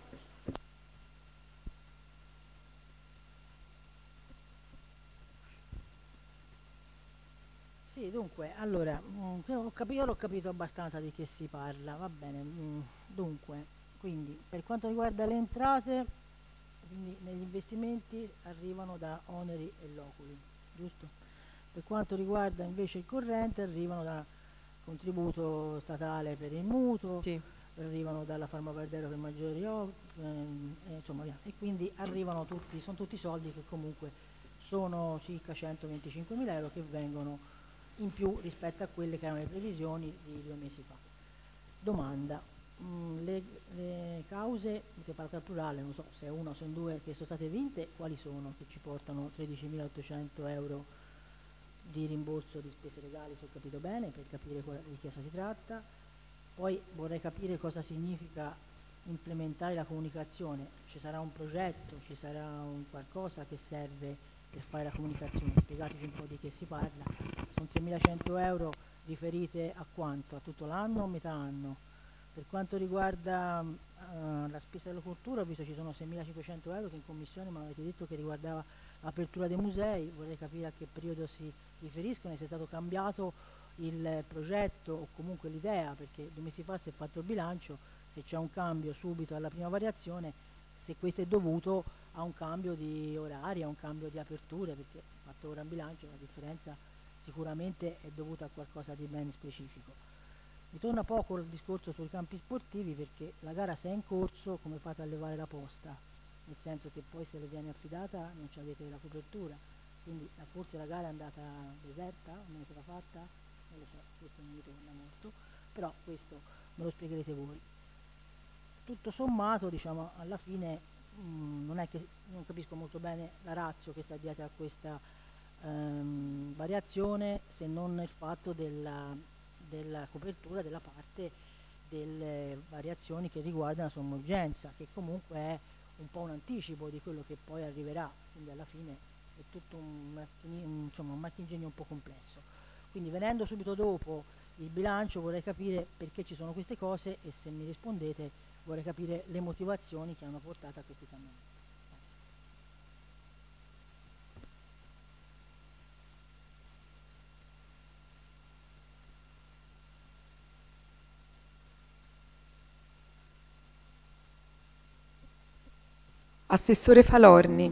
Sì, dunque, allora, mh, ho capito, io l'ho capito abbastanza di che si parla, va bene. Mh, dunque, quindi, per quanto riguarda le entrate, quindi negli investimenti arrivano da oneri e loculi, giusto? Per quanto riguarda invece il corrente arrivano da contributo statale per il mutuo, sì, arrivano dalla Farmacardero per maggiori opere, eh, insomma, e quindi arrivano tutti, sono tutti soldi che comunque sono circa centoventicinquemila euro che vengono in più rispetto a quelle che erano le previsioni di due mesi fa. Domanda, mh, le, le cause, che parlo al plurale, non so se è una o se sono due, che sono state vinte, quali sono, che ci portano tredicimilaottocento euro di rimborso di spese legali, se ho capito bene, per capire di che cosa si tratta. Poi vorrei capire cosa significa implementare la comunicazione. Ci sarà un progetto, ci sarà un qualcosa che serve per fare la comunicazione? Spiegateci un po' di che si parla. Sono seimilacento euro riferite a quanto? A tutto l'anno o a metà anno? Per quanto riguarda uh, la spesa della cultura, ho visto ci sono seimilacinquecento euro che in commissione mi avete detto che riguardava l'apertura dei musei. Vorrei capire a che periodo si riferiscono e se è stato cambiato il progetto o comunque l'idea, perché due mesi fa si è fatto il bilancio, se c'è un cambio subito alla prima variazione, se questo è dovuto a un cambio di orari, a un cambio di aperture, perché fatto ora in bilancio la differenza sicuramente è dovuta a qualcosa di ben specifico. Mi torna poco il discorso sui campi sportivi, perché la gara se è in corso come fate a levare la posta? Nel senso che poi se le viene affidata non ci avete la copertura, quindi forse la gara è andata deserta, non è stata fatta, non lo so, questo non mi torna molto, però questo me lo spiegherete voi. Tutto sommato, diciamo, alla fine mh, non è che non capisco molto bene la ratio che sta dietro a questa ehm, variazione se non il fatto della, della copertura della parte delle variazioni che riguardano la sommergenza, che comunque è un po' un anticipo di quello che poi arriverà, quindi alla fine è tutto un, un, insomma, un marchingegno un po' complesso. Quindi venendo subito dopo il bilancio vorrei capire perché ci sono queste cose e se mi rispondete vorrei capire le motivazioni che hanno portato a questi cambiamenti. Assessore Falorni.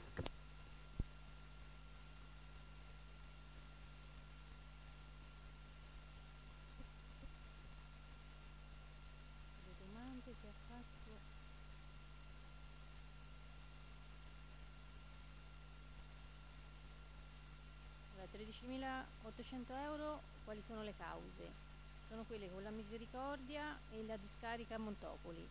tredicimilaottocento euro, quali sono le cause? Sono quelle con la misericordia e la discarica a Montopoli.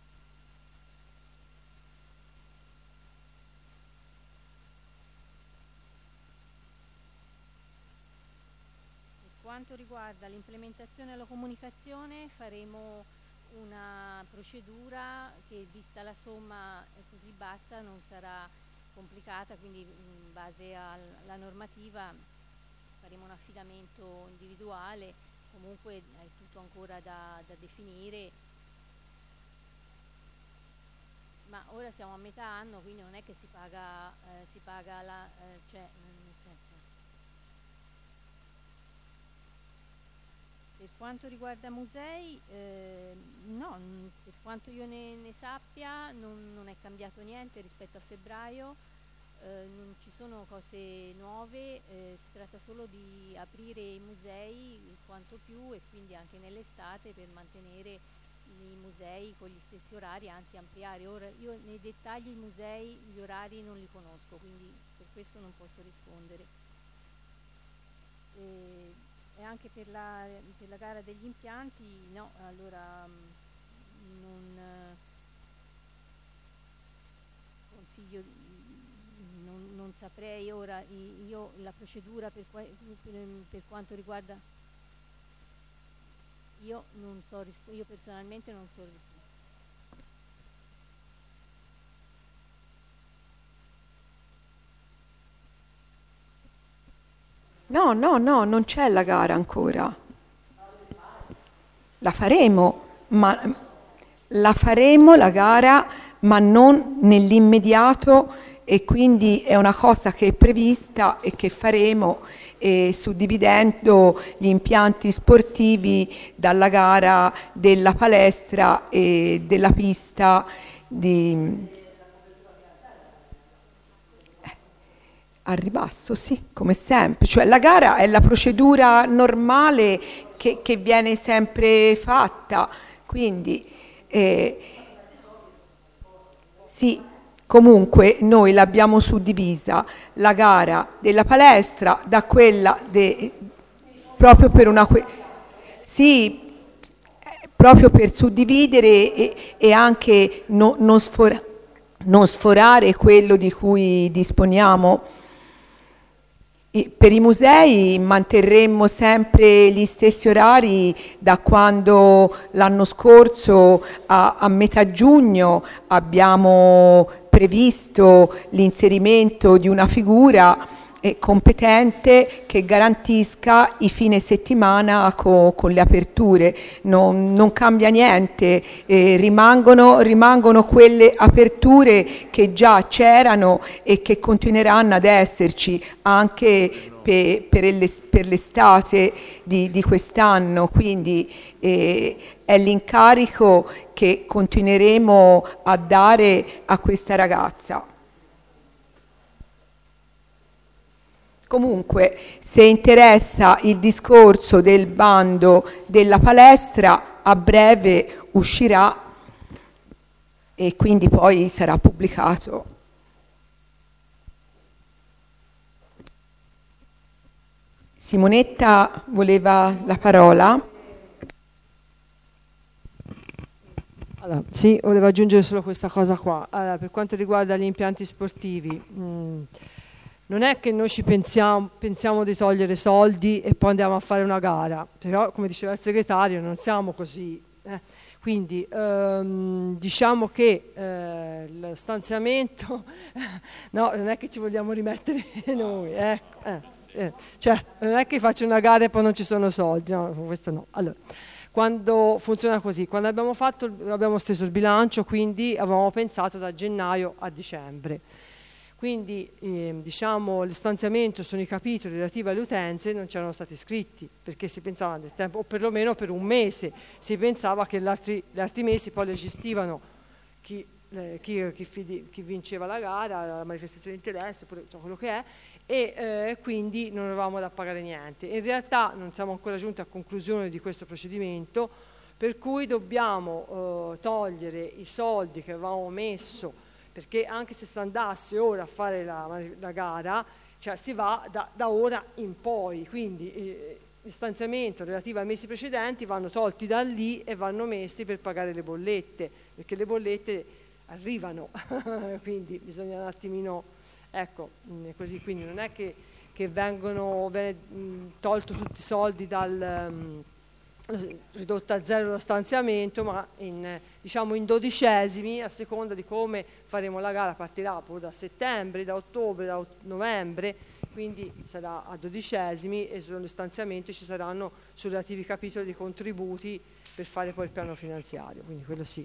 Per quanto riguarda l'implementazione e la comunicazione faremo una procedura che, vista la somma così bassa, non sarà complicata, quindi in base alla normativa faremo un affidamento individuale, comunque è tutto ancora da, da definire, ma ora siamo a metà anno, quindi non è che si paga, eh, si paga la, eh, cioè, nel senso. Per quanto riguarda musei, eh, no, per quanto io ne, ne sappia non, non è cambiato niente rispetto a febbraio, eh, non ci sono cose nuove, eh, si tratta solo di aprire i musei quanto più e quindi anche nell'estate per mantenere i musei con gli stessi orari, anzi ampliare. Ora io nei dettagli i musei, gli orari non li conosco, quindi per questo non posso rispondere. E, e anche per la, per la gara degli impianti, no, allora non eh, consiglio, non, non saprei ora io la procedura per, per, per quanto riguarda, io non so, io personalmente non so rispondere. No, no, no, non c'è la gara ancora. La faremo, ma la faremo la gara, ma non nell'immediato, e quindi è una cosa che è prevista e che faremo, eh, suddividendo gli impianti sportivi dalla gara della palestra e della pista di al ribasso, sì, come sempre. Cioè la gara è la procedura normale che, che viene sempre fatta, quindi eh, sì, comunque noi l'abbiamo suddivisa la gara della palestra da quella de, proprio per una que- sì, proprio per suddividere e, e anche no, non, sfora, non sforare quello di cui disponiamo. Per i musei manterremo sempre gli stessi orari da quando l'anno scorso a, a metà giugno abbiamo previsto l'inserimento di una figura eh, competente che garantisca i fine settimana co, con le aperture. Non, non cambia niente, eh, rimangono, rimangono quelle aperture che già c'erano e che continueranno ad esserci anche per, per, per l'estate di, di quest'anno, quindi eh, è l'incarico che continueremo a dare a questa ragazza. Comunque, se interessa il discorso del bando della palestra, a breve uscirà e quindi poi sarà pubblicato. Simonetta voleva la parola. Allora, sì, volevo aggiungere solo questa cosa qua. Allora, per quanto riguarda gli impianti sportivi, mh, non è che noi ci pensiamo, pensiamo di togliere soldi e poi andiamo a fare una gara, però come diceva il segretario non siamo così. Eh. Quindi ehm, diciamo che eh, lo stanziamento, no, non è che ci vogliamo rimettere noi, eh, eh, eh, cioè non è che faccio una gara e poi non ci sono soldi, no, questo no. Allora, quando funziona così, quando abbiamo fatto, abbiamo steso il bilancio, quindi avevamo pensato da gennaio a dicembre. Quindi eh, diciamo lo stanziamento sono i capitoli relativi alle utenze non c'erano stati iscritti perché si pensava del tempo, o perlomeno per un mese si pensava che gli altri, gli altri mesi poi le gestivano chi, eh, chi, chi, fidi, chi vinceva la gara, la manifestazione di interesse, oppure, cioè, quello che è, e eh, quindi non avevamo da pagare niente. In realtà non siamo ancora giunti a conclusione di questo procedimento, per cui dobbiamo eh, togliere i soldi che avevamo messo, perché anche se si andasse ora a fare la, la gara, cioè si va da, da ora in poi, quindi eh, il stanziamento relativo ai mesi precedenti vanno tolti da lì e vanno messi per pagare le bollette, perché le bollette arrivano, quindi bisogna un attimino, ecco, così, quindi non è che, che vengono viene, mh, tolto tutti i soldi dal... Mh, ridotto a zero lo stanziamento, ma in, diciamo in dodicesimi, a seconda di come faremo la gara, partirà poi da settembre, da ottobre, da novembre, quindi sarà a dodicesimi e sullo stanziamento ci saranno sui relativi capitoli di contributi per fare poi il piano finanziario, quindi quello sì.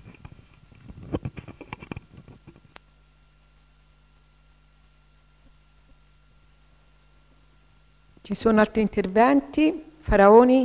Ci sono altri interventi? Faraoni?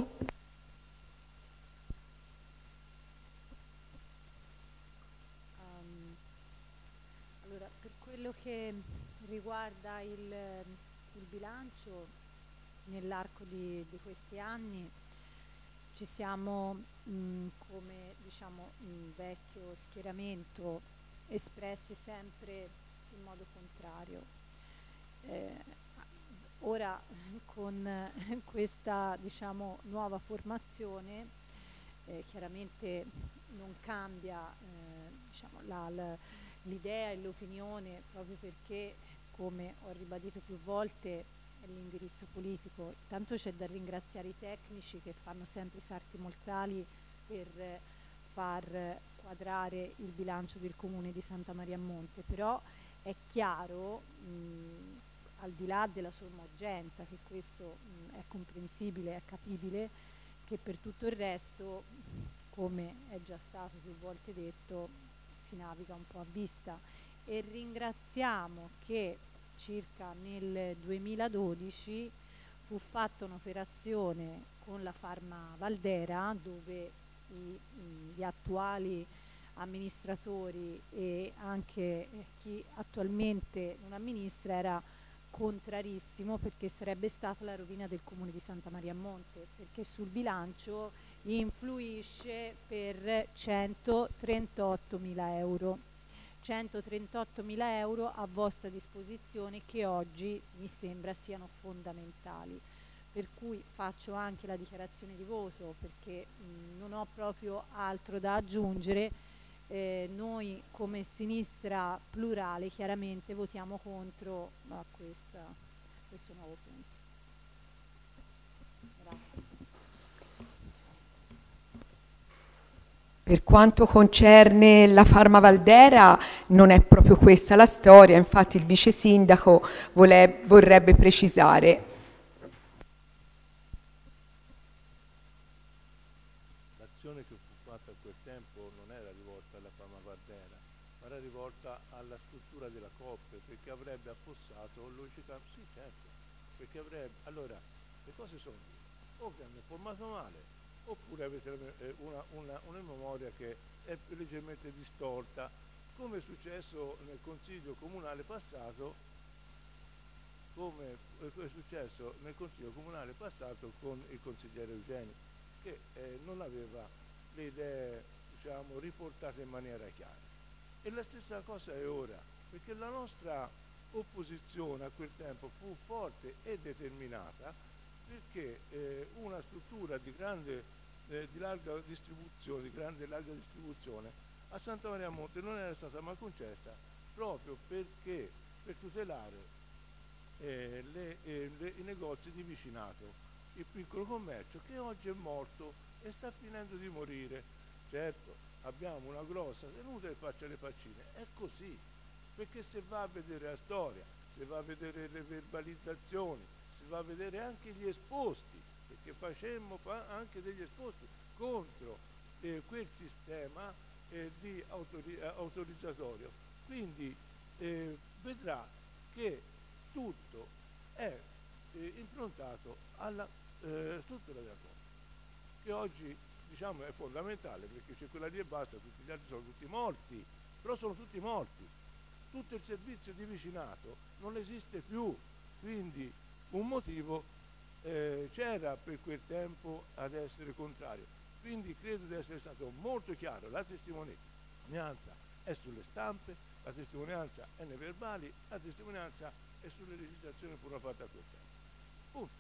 Che riguarda il, il bilancio, nell'arco di, di questi anni ci siamo mh, come diciamo un vecchio schieramento espressi sempre in modo contrario. Eh, ora con questa diciamo nuova formazione eh, chiaramente non cambia eh, diciamo, la, la l'idea e l'opinione, proprio perché, come ho ribadito più volte, è l'indirizzo politico. Tanto c'è da ringraziare i tecnici che fanno sempre i sarti mortali per far quadrare il bilancio del Comune di Santa Maria a Monte, però è chiaro, mh, al di là della somma urgenza, che questo mh, è comprensibile, è capibile, che per tutto il resto, come è già stato più volte detto, si naviga un po' a vista. E ringraziamo che circa nel duemiladodici fu fatta un'operazione con la Farma Valdera dove i, gli attuali amministratori e anche chi attualmente non amministra era contrarissimo, perché sarebbe stata la rovina del Comune di Santa Maria a Monte, perché sul bilancio influisce per centotrentottomila euro. centotrentottomila euro a vostra disposizione, che oggi mi sembra siano fondamentali. Per cui faccio anche la dichiarazione di voto, perché mh, non ho proprio altro da aggiungere. Eh, noi come Sinistra Plurale chiaramente votiamo contro a questa, questo nuovo punto. Grazie. Per quanto concerne la Farma Valdera non è proprio questa la storia, infatti il vice sindaco vole- vorrebbe precisare. L'azione che fu fatta a quel tempo non era rivolta alla Farma Valdera, ma era rivolta alla struttura della Coop, perché avrebbe affossato logicamente, sì certo, perché avrebbe, allora le cose sono o che hanno formato male, oppure avete una, una, una memoria che è leggermente distorta, come è successo nel Consiglio Comunale passato, come è successo nel Consiglio Comunale passato con il consigliere Eugenio, che eh, non aveva le idee, diciamo, riportate in maniera chiara. E la stessa cosa è ora, perché la nostra opposizione a quel tempo fu forte e determinata, perché eh, una struttura di grande Eh, di larga distribuzione, di grande e larga distribuzione a Santa Maria a Monte non era stata mai concessa, proprio perché per tutelare eh, le, eh, le, i negozi di vicinato, il piccolo commercio che oggi è morto e sta finendo di morire. Certo, abbiamo una grossa tenuta che faccia le faccine, è così, perché se va a vedere la storia, se va a vedere le verbalizzazioni, se va a vedere anche gli esposti, perché facemmo fa anche degli esposti contro eh, quel sistema eh, di autori- autorizzatorio, quindi eh, vedrà che tutto è eh, improntato alla eh, struttura della cosa, che oggi diciamo è fondamentale, perché c'è quella lì e basta, tutti gli altri sono tutti morti, però sono tutti morti, tutto il servizio di vicinato non esiste più, quindi un motivo eh, c'era per quel tempo ad essere contrario, quindi credo di essere stato molto chiaro. La testimonianza è sulle stampe, la testimonianza è nei verbali, la testimonianza è sulle registrazioni pure fatte a quel tempo. Punto.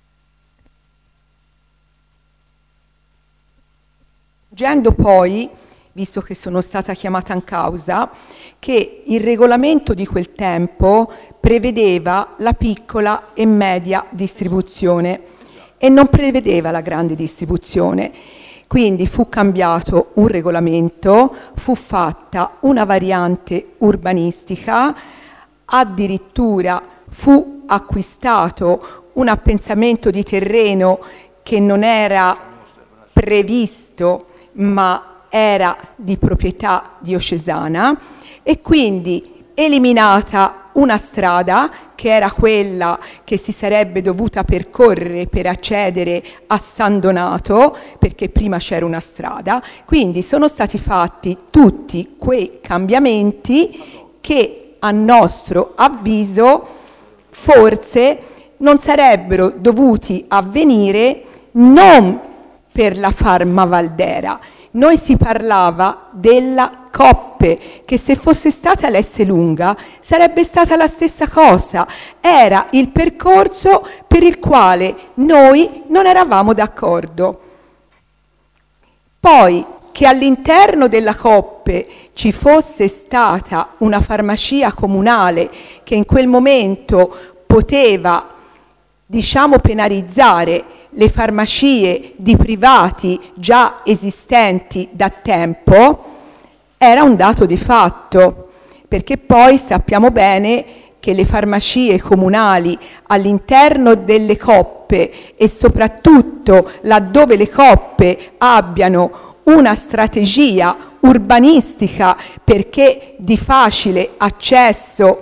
Aggiungendo poi, visto che sono stata chiamata in causa, che il regolamento di quel tempo prevedeva la piccola e media distribuzione e non prevedeva la grande distribuzione. Quindi fu cambiato un regolamento, fu fatta una variante urbanistica, addirittura fu acquistato un appensamento di terreno che non era previsto ma era di proprietà diocesana, e quindi eliminata una strada che era quella che si sarebbe dovuta percorrere per accedere a San Donato, perché prima c'era una strada. Quindi sono stati fatti tutti quei cambiamenti che a nostro avviso forse non sarebbero dovuti avvenire, non per la Farma Valdera. Noi si parlava della Coppe, che se fosse stata l'Esselunga sarebbe stata la stessa cosa. Era il percorso per il quale noi non eravamo d'accordo. Poi che all'interno della Coppe ci fosse stata una farmacia comunale che in quel momento poteva, diciamo, penalizzare le farmacie di privati già esistenti da tempo, era un dato di fatto, perché poi sappiamo bene che le farmacie comunali all'interno delle Coppe, e soprattutto laddove le Coppe abbiano una strategia urbanistica perché di facile accesso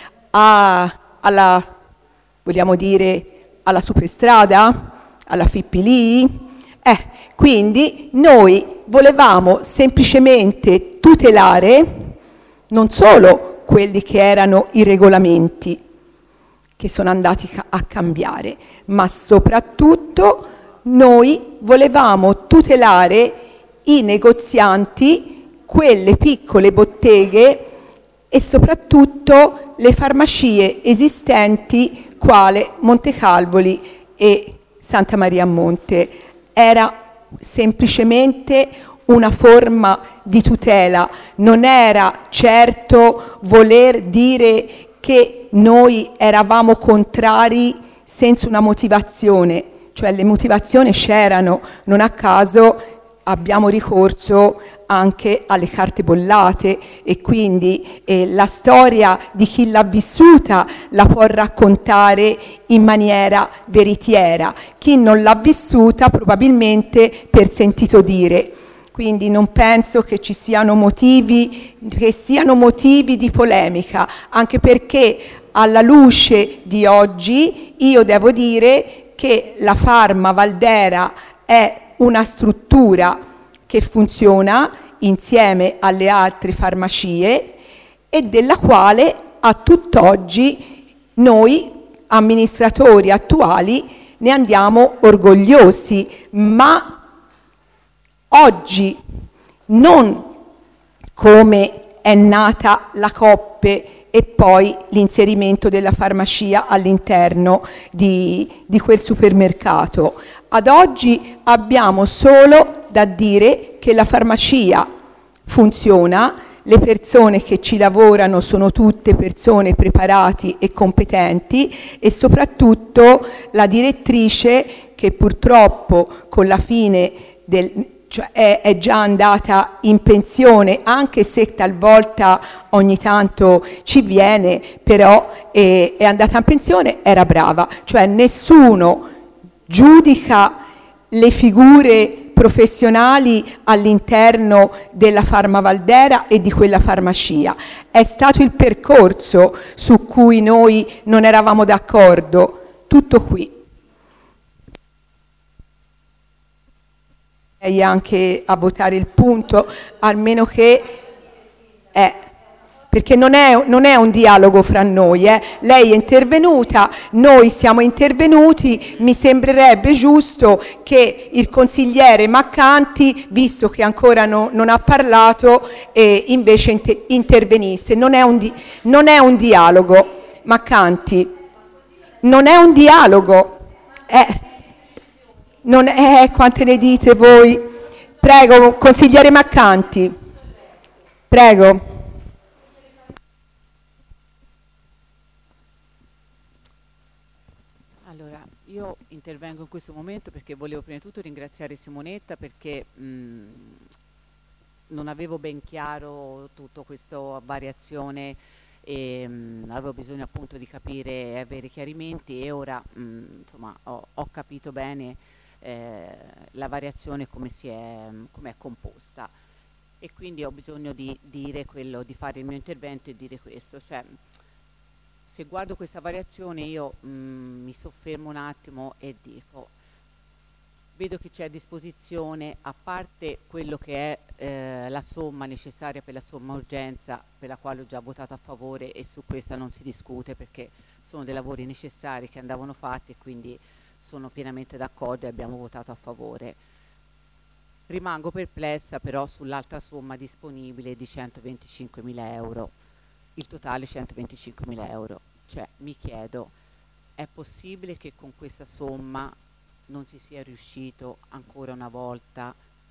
a, alla, vogliamo dire, alla superstrada, alla Fippilì, eh, quindi noi volevamo semplicemente tutelare non solo quelli che erano i regolamenti che sono andati a cambiare, ma soprattutto noi volevamo tutelare i negozianti, quelle piccole botteghe e soprattutto le farmacie esistenti quale Montecalvoli e Santa Maria a Monte. Era semplicemente una forma di tutela, non era certo voler dire che noi eravamo contrari senza una motivazione, cioè le motivazioni c'erano, non a caso abbiamo ricorso anche alle carte bollate, e quindi eh, la storia di chi l'ha vissuta la può raccontare in maniera veritiera, chi non l'ha vissuta probabilmente per sentito dire. Quindi non penso che ci siano motivi, che siano motivi di polemica, anche perché alla luce di oggi io devo dire che la Farma Valdera è una struttura che funziona insieme alle altre farmacie e della quale a tutt'oggi noi amministratori attuali ne andiamo orgogliosi, ma oggi non come è nata la Coppe e poi l'inserimento della farmacia all'interno di, di quel supermercato. Ad oggi abbiamo solo da dire che la farmacia funziona, le persone che ci lavorano sono tutte persone preparate e competenti, e soprattutto la direttrice, che purtroppo con la fine del cioè è, è già andata in pensione, anche se talvolta ogni tanto ci viene, però è, è andata in pensione, era brava. Cioè nessuno giudica le figure professionali all'interno della Farmavaldera e di quella farmacia. È stato il percorso su cui noi non eravamo d'accordo. Tutto qui. E anche a votare il punto, almeno che è, perché non è, non è un dialogo fra noi, eh. Lei è intervenuta, noi siamo intervenuti, mi sembrerebbe giusto che il consigliere Maccanti, visto che ancora no, non ha parlato, eh, invece inter- intervenisse. Non è, un di- non è un dialogo, Maccanti, non è un dialogo, è... Non è quante ne dite voi. Prego, consigliere Maccanti. Prego. Allora, io intervengo in questo momento perché volevo prima di tutto ringraziare Simonetta, perché mh, non avevo ben chiaro tutta questa variazione e mh, avevo bisogno appunto di capire e avere chiarimenti, e ora mh, insomma ho, ho capito bene Eh, la variazione come si è, come è composta, e quindi ho bisogno di dire quello, di fare il mio intervento e dire questo. Cioè, se guardo questa variazione io mh, mi soffermo un attimo e dico, vedo che c'è a disposizione, a parte quello che è eh, la somma necessaria per la somma urgenza, per la quale ho già votato a favore, e su questa non si discute perché sono dei lavori necessari che andavano fatti, e quindi sono pienamente d'accordo e abbiamo votato a favore. Rimango perplessa però sull'altra somma disponibile di centoventicinquemila euro, il totale centoventicinquemila euro. Cioè, mi chiedo, è possibile che con questa somma non si sia riuscito ancora una volta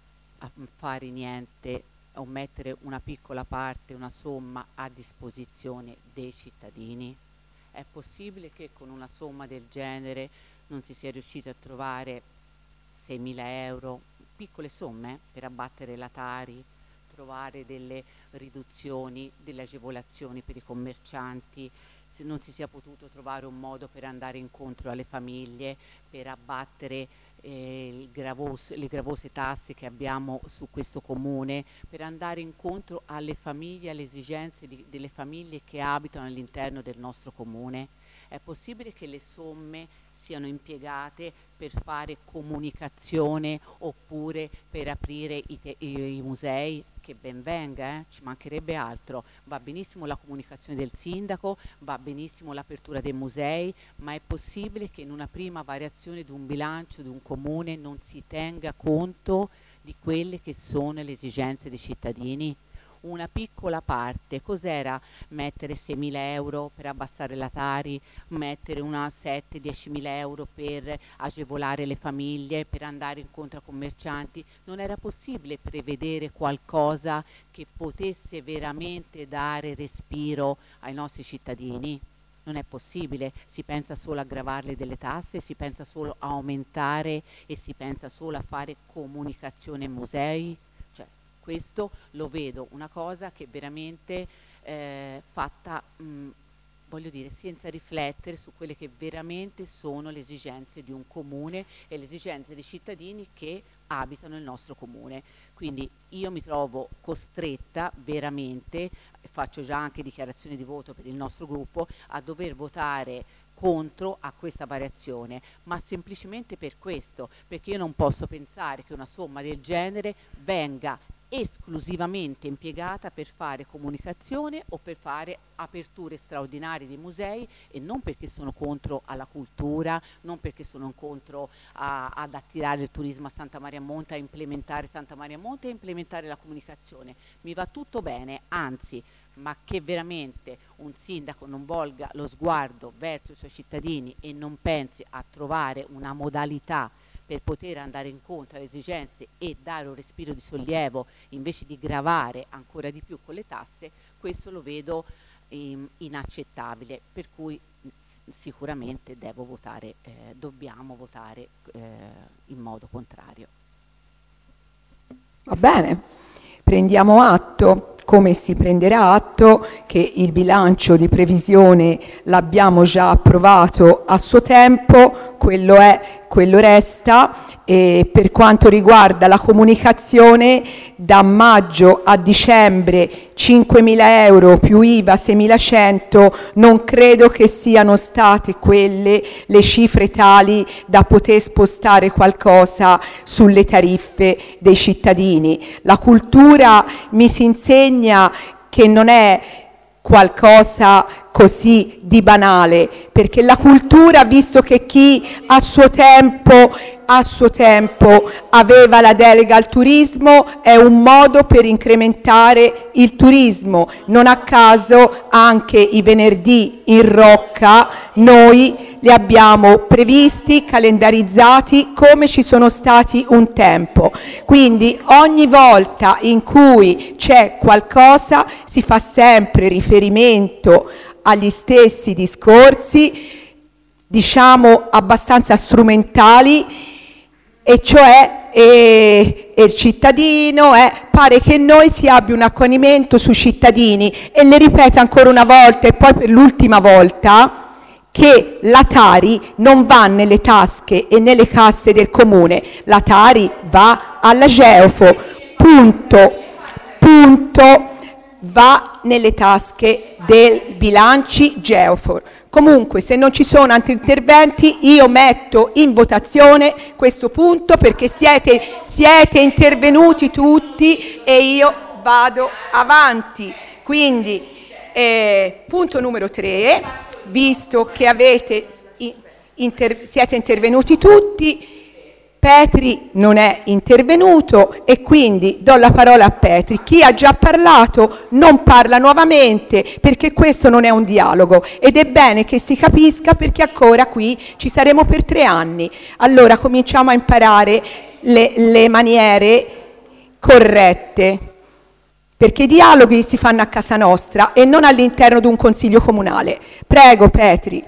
a fare niente o mettere una piccola parte, una somma a disposizione dei cittadini? È possibile che con una somma del genere non si sia riuscito a trovare seimila euro, piccole somme per abbattere la Tari, trovare delle riduzioni, delle agevolazioni per i commercianti, se non si sia potuto trovare un modo per andare incontro alle famiglie, per abbattere eh, il gravos- le gravose tasse che abbiamo su questo comune, per andare incontro alle famiglie, alle esigenze di, delle famiglie che abitano all'interno del nostro comune. È possibile che le somme siano impiegate per fare comunicazione oppure per aprire i, te- i, i musei? Che ben venga, eh? Ci mancherebbe altro. Va benissimo la comunicazione del sindaco, va benissimo l'apertura dei musei, ma è possibile che in una prima variazione di un bilancio di un comune non si tenga conto di quelle che sono le esigenze dei cittadini? Una piccola parte, cos'era mettere seimila euro per abbassare la Tari, mettere una sette diecimila euro per agevolare le famiglie, per andare incontro a commercianti? Non era possibile prevedere qualcosa che potesse veramente dare respiro ai nostri cittadini? Non è possibile, si pensa solo a aggravarle delle tasse, si pensa solo a aumentare e si pensa solo a fare comunicazione ai musei. Cioè, questo lo vedo una cosa che veramente eh, fatta, mh, voglio dire, senza riflettere su quelle che veramente sono le esigenze di un comune e le esigenze dei cittadini che abitano il nostro comune. Quindi io mi trovo costretta veramente, faccio già anche dichiarazioni di voto per il nostro gruppo, a dover votare contro a questa variazione, ma semplicemente per questo, perché io non posso pensare che una somma del genere venga esclusivamente impiegata per fare comunicazione o per fare aperture straordinarie di musei, e non perché sono contro alla cultura, non perché sono contro a, ad attirare il turismo a Santa Maria Monte, a implementare Santa Maria Monte e implementare la comunicazione. Mi va tutto bene, anzi, ma che veramente un sindaco non volga lo sguardo verso i suoi cittadini e non pensi a trovare una modalità per poter andare incontro alle esigenze e dare un respiro di sollievo invece di gravare ancora di più con le tasse, questo lo vedo ehm, inaccettabile, per cui sicuramente devo votare, eh, dobbiamo votare eh, in modo contrario. Va bene, prendiamo atto, come si prenderà atto, che il bilancio di previsione l'abbiamo già approvato a suo tempo, quello è, quello resta, e per quanto riguarda la comunicazione, da maggio a dicembre cinquemila euro più I V A seimilacento, non credo che siano state quelle le cifre tali da poter spostare qualcosa sulle tariffe dei cittadini. La cultura mi si insegna che non è qualcosa così di banale, perché la cultura, visto che chi a suo tempo a suo tempo aveva la delega al turismo, è un modo per incrementare il turismo. Non a caso anche i venerdì in Rocca noi li abbiamo previsti, calendarizzati come ci sono stati un tempo. Quindi ogni volta in cui c'è qualcosa si fa sempre riferimento agli stessi discorsi, diciamo abbastanza strumentali, e cioè e, e il cittadino, eh, pare che noi si abbia un accanimento sui cittadini, e le ripeto ancora una volta e poi per l'ultima volta che la Tari non va nelle tasche e nelle casse del comune, la Tari va alla Geofo, punto, punto, va nelle tasche dei bilanci Geofor. Comunque, se non ci sono altri interventi, io metto in votazione questo punto, perché siete, siete intervenuti tutti e io vado avanti. Quindi, eh, punto numero tre, visto che avete, inter, siete intervenuti tutti, Petri non è intervenuto e quindi do la parola a Petri. Chi ha già parlato non parla nuovamente, perché questo non è un dialogo, ed è bene che si capisca, perché ancora qui ci saremo per tre anni. Allora cominciamo a imparare le, le maniere corrette, perché i dialoghi si fanno a casa nostra e non all'interno di un consiglio comunale. Prego Petri.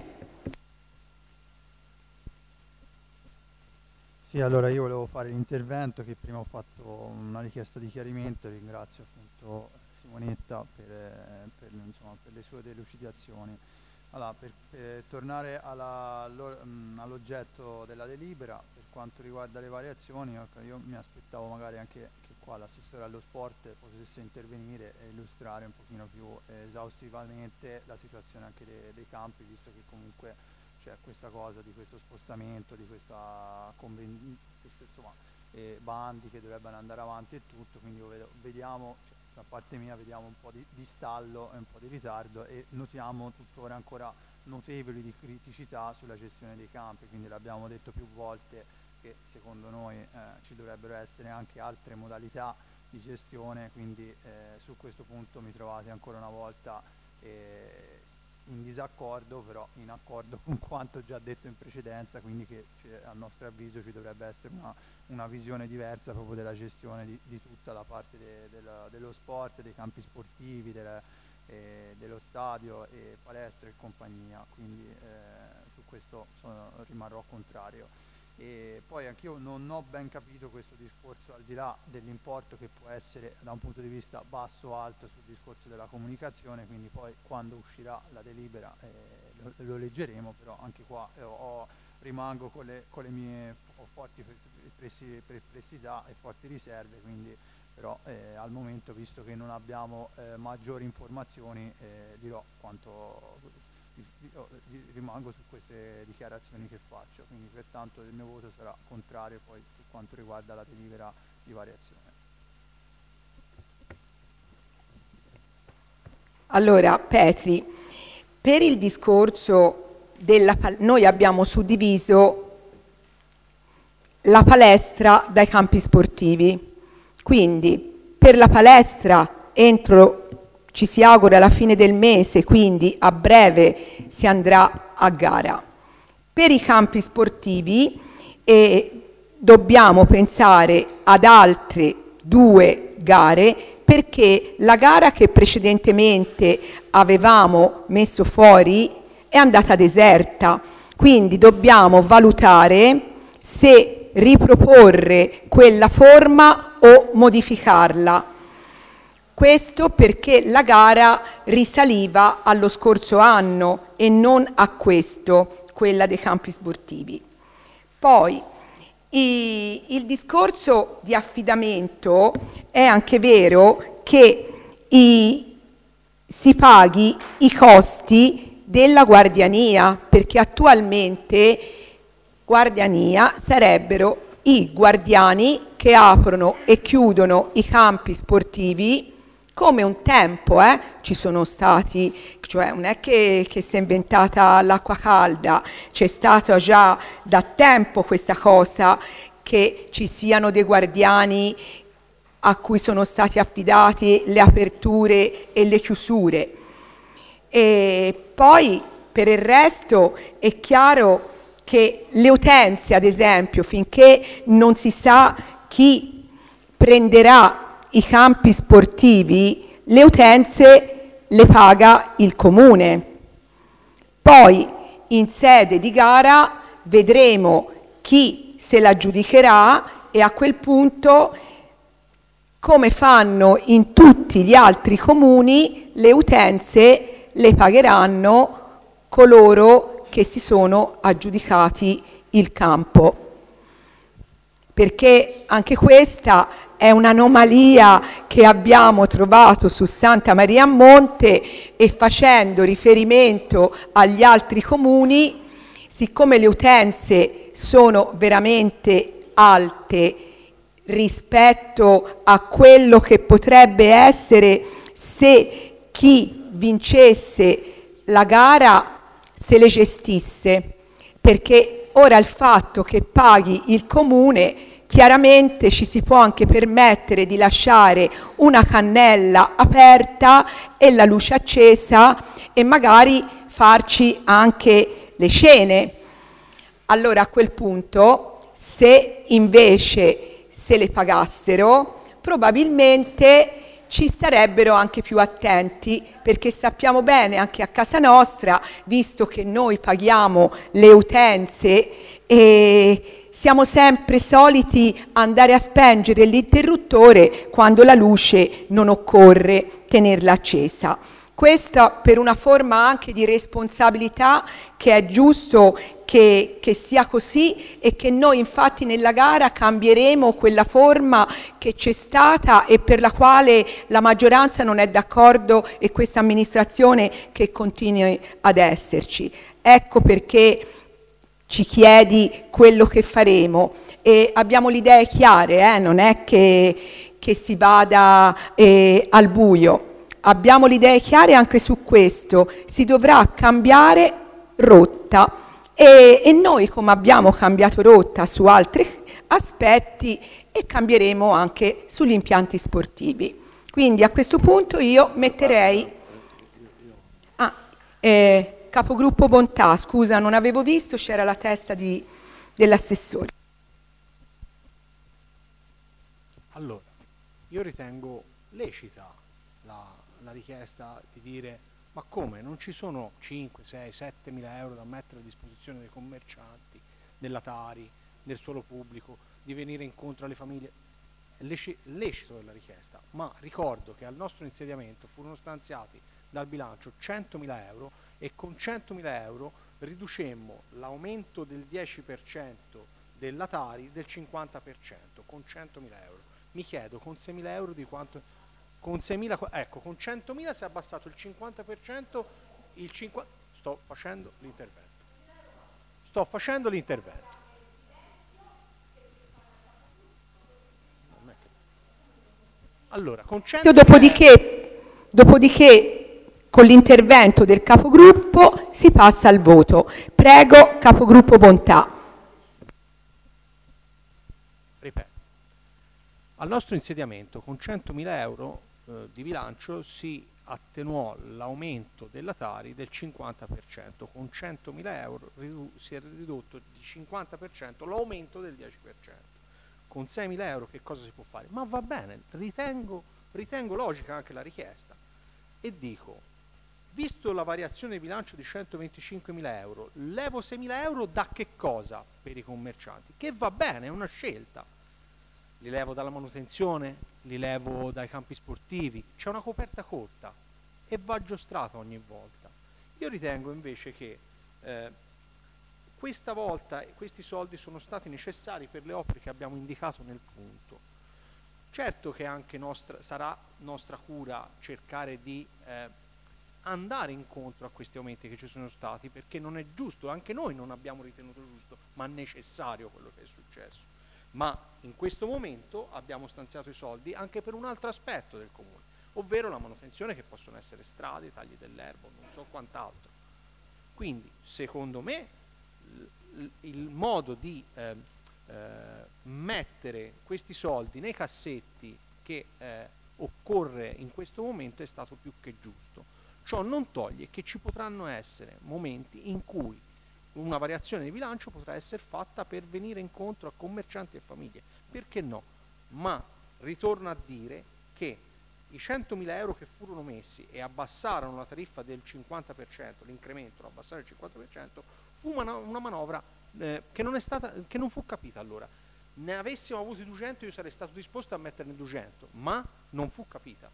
Sì, allora io volevo fare l'intervento, che prima ho fatto una richiesta di chiarimento, ringrazio appunto Simonetta per, per, insomma, per le sue delucidazioni. Allora, per, per tornare alla, all'oggetto della delibera, per quanto riguarda le variazioni, io mi aspettavo magari anche che qua l'assessore allo sport potesse intervenire e illustrare un pochino più esaustivamente la situazione anche dei, dei campi, visto che comunque c'è questa cosa di questo spostamento, di questa conven- queste, insomma, eh, bandi che dovrebbero andare avanti e tutto, quindi vedo, vediamo, cioè, da parte mia vediamo un po' di, di stallo e un po' di ritardo, e notiamo tuttora ancora notevoli di criticità sulla gestione dei campi, quindi l'abbiamo detto più volte che secondo noi eh, ci dovrebbero essere anche altre modalità di gestione, quindi eh, su questo punto mi trovate ancora una volta eh, in disaccordo, però in accordo con quanto già detto in precedenza, quindi che cioè, a nostro avviso ci dovrebbe essere una, una visione diversa proprio della gestione di, di tutta la parte de, de la, dello sport, dei campi sportivi, delle, eh, dello stadio e palestre e compagnia, quindi eh, su questo sono, rimarrò contrario. E poi anch'io non ho ben capito questo discorso, al di là dell'importo che può essere da un punto di vista basso o alto sul discorso della comunicazione, quindi poi quando uscirà la delibera eh, lo, lo leggeremo, però anche qua eh, ho, rimango con le, con le mie ho forti perplessità e forti riserve, quindi però eh, al momento, visto che non abbiamo eh, maggiori informazioni, eh, dirò quanto rimango su queste dichiarazioni che faccio, quindi pertanto il mio voto sarà contrario poi per quanto riguarda la delibera di variazione. Allora Petri, per il discorso della noi abbiamo suddiviso la palestra dai campi sportivi, quindi per la palestra entro, ci si augura alla fine del mese, quindi a breve si andrà a gara. Per i campi sportivi eh, dobbiamo pensare ad altre due gare, perché la gara che precedentemente avevamo messo fuori è andata deserta, quindi dobbiamo valutare se riproporre quella forma o modificarla. Questo perché la gara risaliva allo scorso anno e non a questo, quella dei campi sportivi. Poi i, il discorso di affidamento è anche vero che i, si paghi i costi della guardiania, perché attualmente guardiania sarebbero i guardiani che aprono e chiudono i campi sportivi come un tempo, eh? Ci sono stati, cioè non è che, che si è inventata l'acqua calda, c'è stata già da tempo questa cosa che ci siano dei guardiani a cui sono stati affidati le aperture e le chiusure. E poi per il resto è chiaro che le utenze, ad esempio, finché non si sa chi prenderà i campi sportivi, le utenze le paga il comune. Poi in sede di gara vedremo chi se la aggiudicherà e a quel punto, come fanno in tutti gli altri comuni, le utenze le pagheranno coloro che si sono aggiudicati il campo. Perché anche questa è un'anomalia che abbiamo trovato su Santa Maria a Monte, e facendo riferimento agli altri comuni, siccome le utenze sono veramente alte rispetto a quello che potrebbe essere se chi vincesse la gara se le gestisse, perché ora il fatto che paghi il comune, chiaramente ci si può anche permettere di lasciare una cannella aperta e la luce accesa e magari farci anche le cene. Allora a quel punto, se invece se le pagassero, probabilmente ci starebbero anche più attenti, perché sappiamo bene anche a casa nostra, visto che noi paghiamo le utenze e siamo sempre soliti andare a spengere l'interruttore quando la luce non occorre tenerla accesa. Questa per una forma anche di responsabilità che è giusto che, che sia così, e che noi infatti nella gara cambieremo quella forma che c'è stata e per la quale la maggioranza non è d'accordo e questa amministrazione che continui ad esserci. Ecco perché ci chiedi quello che faremo e abbiamo le idee chiare, eh? Non è che, che si vada eh, al buio. Abbiamo le idee chiare anche su questo, si dovrà cambiare rotta e, e noi, come abbiamo cambiato rotta su altri aspetti, e cambieremo anche sugli impianti sportivi. Quindi a questo punto io metterei ah, eh, capogruppo Bontà, scusa, non avevo visto, c'era la testa di, dell'assessore. Allora, io ritengo lecita la, la richiesta di dire: ma come, non ci sono cinque, sei, sette mila euro da mettere a disposizione dei commercianti, della Tari, del suolo pubblico, di venire incontro alle famiglie? È leci- lecito la richiesta, ma ricordo che al nostro insediamento furono stanziati dal bilancio centomila euro e con centomila euro riducemmo l'aumento del dieci per cento della Tari del cinquanta per cento con centomila euro. Mi chiedo, con seimila euro di quanto... Con seimila, ecco, con centomila si è abbassato il cinquanta per cento, il cinquanta... Sto facendo l'intervento. Sto facendo l'intervento. Allora, con centomila... Dopodiché, dopodiché, con l'intervento del capogruppo si passa al voto. Prego, capogruppo Bontà. Ripeto. Al nostro insediamento con centomila euro eh, di bilancio si attenuò l'aumento della Tari del cinquanta per cento, con centomila euro ridu- si è ridotto di cinquanta per cento l'aumento del dieci per cento. Con seimila euro che cosa si può fare? Ma va bene, ritengo, ritengo logica anche la richiesta e dico, visto la variazione di bilancio di centoventicinquemila euro, levo seimila euro da che cosa per i commercianti? Che va bene, è una scelta. Li levo dalla manutenzione, li levo dai campi sportivi, c'è una coperta corta e va giostrata ogni volta. Io ritengo invece che eh, questa volta questi soldi sono stati necessari per le opere che abbiamo indicato nel punto. Certo che anche nostra, sarà nostra cura cercare di eh, andare incontro a questi aumenti che ci sono stati, perché non è giusto, anche noi non abbiamo ritenuto giusto, ma necessario quello che è successo. Ma in questo momento abbiamo stanziato i soldi anche per un altro aspetto del comune, ovvero la manutenzione, che possono essere strade, tagli dell'erbo, non so quant'altro. Quindi, secondo me, l- il modo di eh, eh, mettere questi soldi nei cassetti che eh, occorre in questo momento è stato più che giusto. Ciò non toglie che ci potranno essere momenti in cui una variazione di bilancio potrà essere fatta per venire incontro a commercianti e famiglie, perché no? Ma ritorno a dire che i centomila euro che furono messi e abbassarono la tariffa del cinquanta per cento, l'incremento lo abbassarono del cinquanta per cento, fu una, una manovra eh, che, non è stata, che non fu capita allora. Ne avessimo avuti duecento, io sarei stato disposto a metterne duecento, ma non fu capita.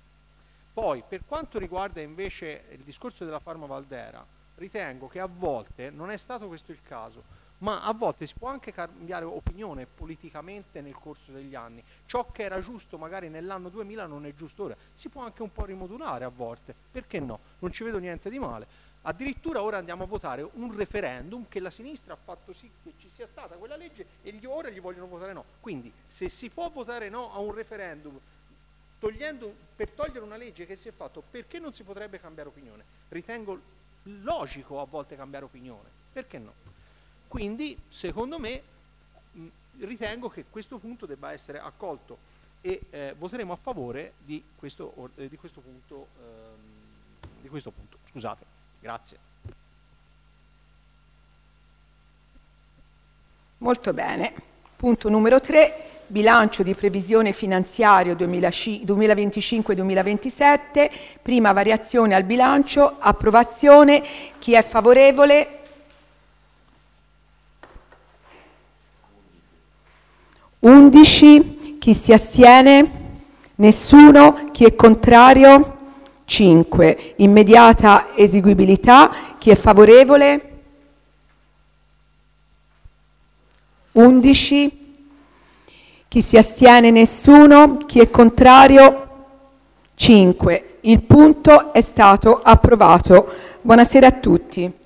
Poi, per quanto riguarda invece il discorso della Farma Valdera, ritengo che a volte, non è stato questo il caso, ma a volte si può anche cambiare opinione politicamente nel corso degli anni. Ciò che era giusto magari nell'anno duemila non è giusto ora. Si può anche un po' rimodulare a volte, perché no? Non ci vedo niente di male. Addirittura ora andiamo a votare un referendum che la sinistra ha fatto sì che ci sia stata quella legge e gli ora gli vogliono votare no. Quindi se si può votare no a un referendum togliendo, per togliere una legge che si è fatto, perché non si potrebbe cambiare opinione? Ritengo logico a volte cambiare opinione, perché no? Quindi secondo me mh, ritengo che questo punto debba essere accolto e eh, voteremo a favore di questo, eh, di questo punto ehm, di questo punto, scusate, grazie. Molto bene. Punto numero tre, bilancio di previsione finanziario duemilaventicinque duemilaventisette, prima variazione al bilancio, approvazione. Chi è favorevole? undici. Chi si astiene? Nessuno. Chi è contrario? cinque. Immediata eseguibilità. Chi è favorevole? undici. Chi si astiene? Nessuno. Chi è contrario? cinque. Il punto è stato approvato. Buonasera a tutti.